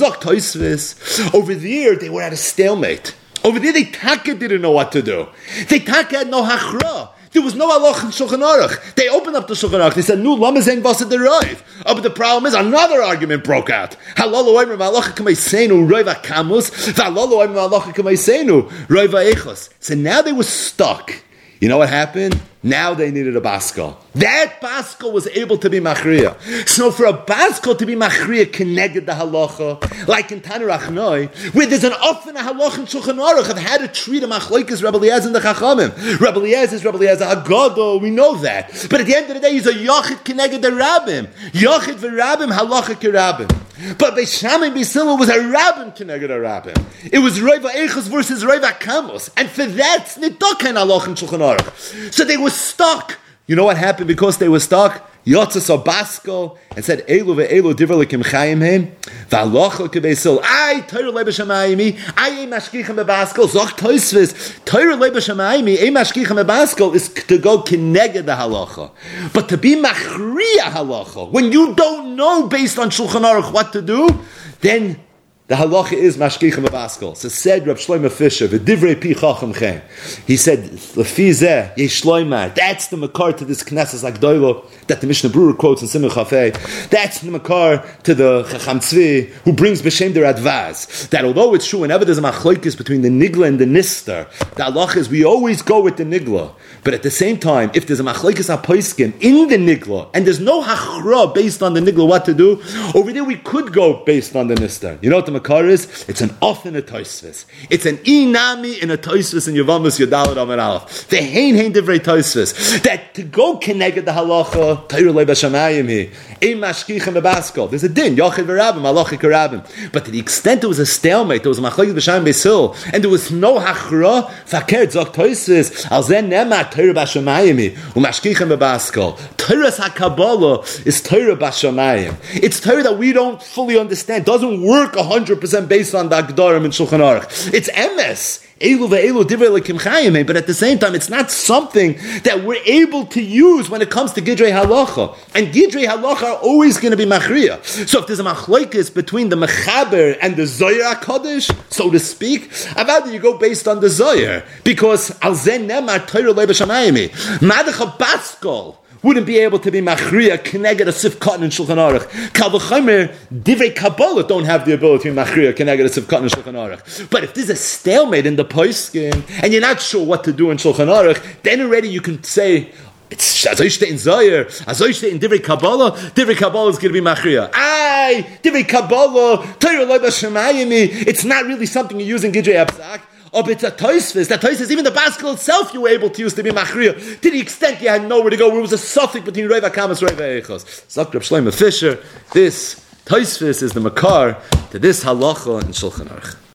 Over there, they were at a stalemate. Over there, they taka didn't know what to do. They taka had no hachra. There was no halach in Shulchan Aruch. They opened up the Shulchan Aruch. They said, "Nu lama zein vasa derive." Oh, but the problem is another argument broke out. Halalu oimrim halacha k'maiseinu roiv hakamus, v'halalu oimrim halacha k'maiseinu roiv ha'echos. So now they were stuck. You know what happened? Now they needed a baskel. That baskel was able to be machriya. So for a baskel to be machriya connected the halacha, like in Tanur Achnoi, where there's an often a halacha in Shulchan Aruch of how to treat a machlokes Rabbi Eliezer and the Chachamim. Rabbi Eliezer is Rabbi Eliezer Haggadah, we know that. But at the end of the day, he's a yachid connected the rabbim. Yachid v'rabbim halacha k'rabbim. But Beis Shammai Beis Hillel was a rabbim connected a rabbim. It was Rav HaEchos versus Rav HaKamos. And for that, it's not kind of halacha in Shulchan Aruch. So they were stuck. You know what happened because they were stuck? Yotzas or Baskel and said, Elu ve'elu divrei lekim chayim heim v'alocha k'Beis Hillel. Ay, Torah lei b'shamayimi, ay, ein mashkichem b'Baskel. Zog Tosfos, Torah lei b'shamayimi, ein mashkichem b'Baskel is to go kineged the halacha. But to be machriya halacha, when you don't know based on Shulchan Aruch what to do, then the halacha is mashkichem b'Baskel. So said Reb Shlomo Fisher, v'divrei pi chacham chen. He said, lefi zeh yesh shloimar. That's the makar to this Knesset Agdoilo that the Mishnah Berurah quotes in Simon Chafei. That's the makar to the Chacham Tzvi who brings b'shem der Advaz. That although it's true, whenever there's a machlokes between the nigla and the nister, the halacha is we always go with the nigla. But at the same time, if there's a machlokes hapoiskim in the nigla and there's no hachra based on the nigla what to do, over there we could go based on the nister. You know what the makar is? It's an off in a Tosfos. It's an inami in a Tosfos in Yevamos Yudalad Amar Aleph. The hein hein divrei Tosfos. That to go keneged the halacha, Torah le b'shamayim hi. Ein mashkichem bebaskol. There's a din, Yochid v'rabim, Malachik v'rabim. But to the extent there was a stalemate, there was a machlokes b'shayim b'sil, and there was no hachra, fakert zok Tosfos, al zen nemar Torah b'shamayim hi, u'mashkichem bebaskol. Torah's HaKabbalah is Torah b'shamayim. It's Torah that we don't fully understand. Doesn't work one hundred percent based on the Agdarim and Shulchan Aruch. It's emes. Elu ve'elu divrei lekim chayim. But at the same time, it's not something that we're able to use when it comes to Gidrei Halacha. And Gidrei Halacha are always going to be machriya. So if there's a machlokes between the Mechaber and the Zohar HaKadosh, so to speak, I'd rather you go based on the Zohar. Because al zen nemar Torah le b'shamayim. Madach baskol wouldn't be able to be machriya keneged a sif cotton and Shulchan Aruch. Kal v'chomer divrei Kabbalah don't have the ability to be machriya keneged a sif cotton and Shulchan Aruch. But if there's a stalemate in the poskim and you're not sure what to do in Shulchan Aruch, then already you can say, it's azoy in Zohar, azoy in divrei Kabbalah. Divrei Kabbalah is going to be machriya. Ay, divrei Kabbalah, Torah lo b'shamayim. It's not really something you use in Gidrei Abzak. Or it's a Tosfos. That Tosfos, even the Baskel itself, you were able to use to be machriya to the extent you had nowhere to go. Where it was a suffix between Reva Kamas and Reva Eichos. Zakr Shlomo Fisher. This Tosfos is the makar to this halacha in Shulchan Aruch.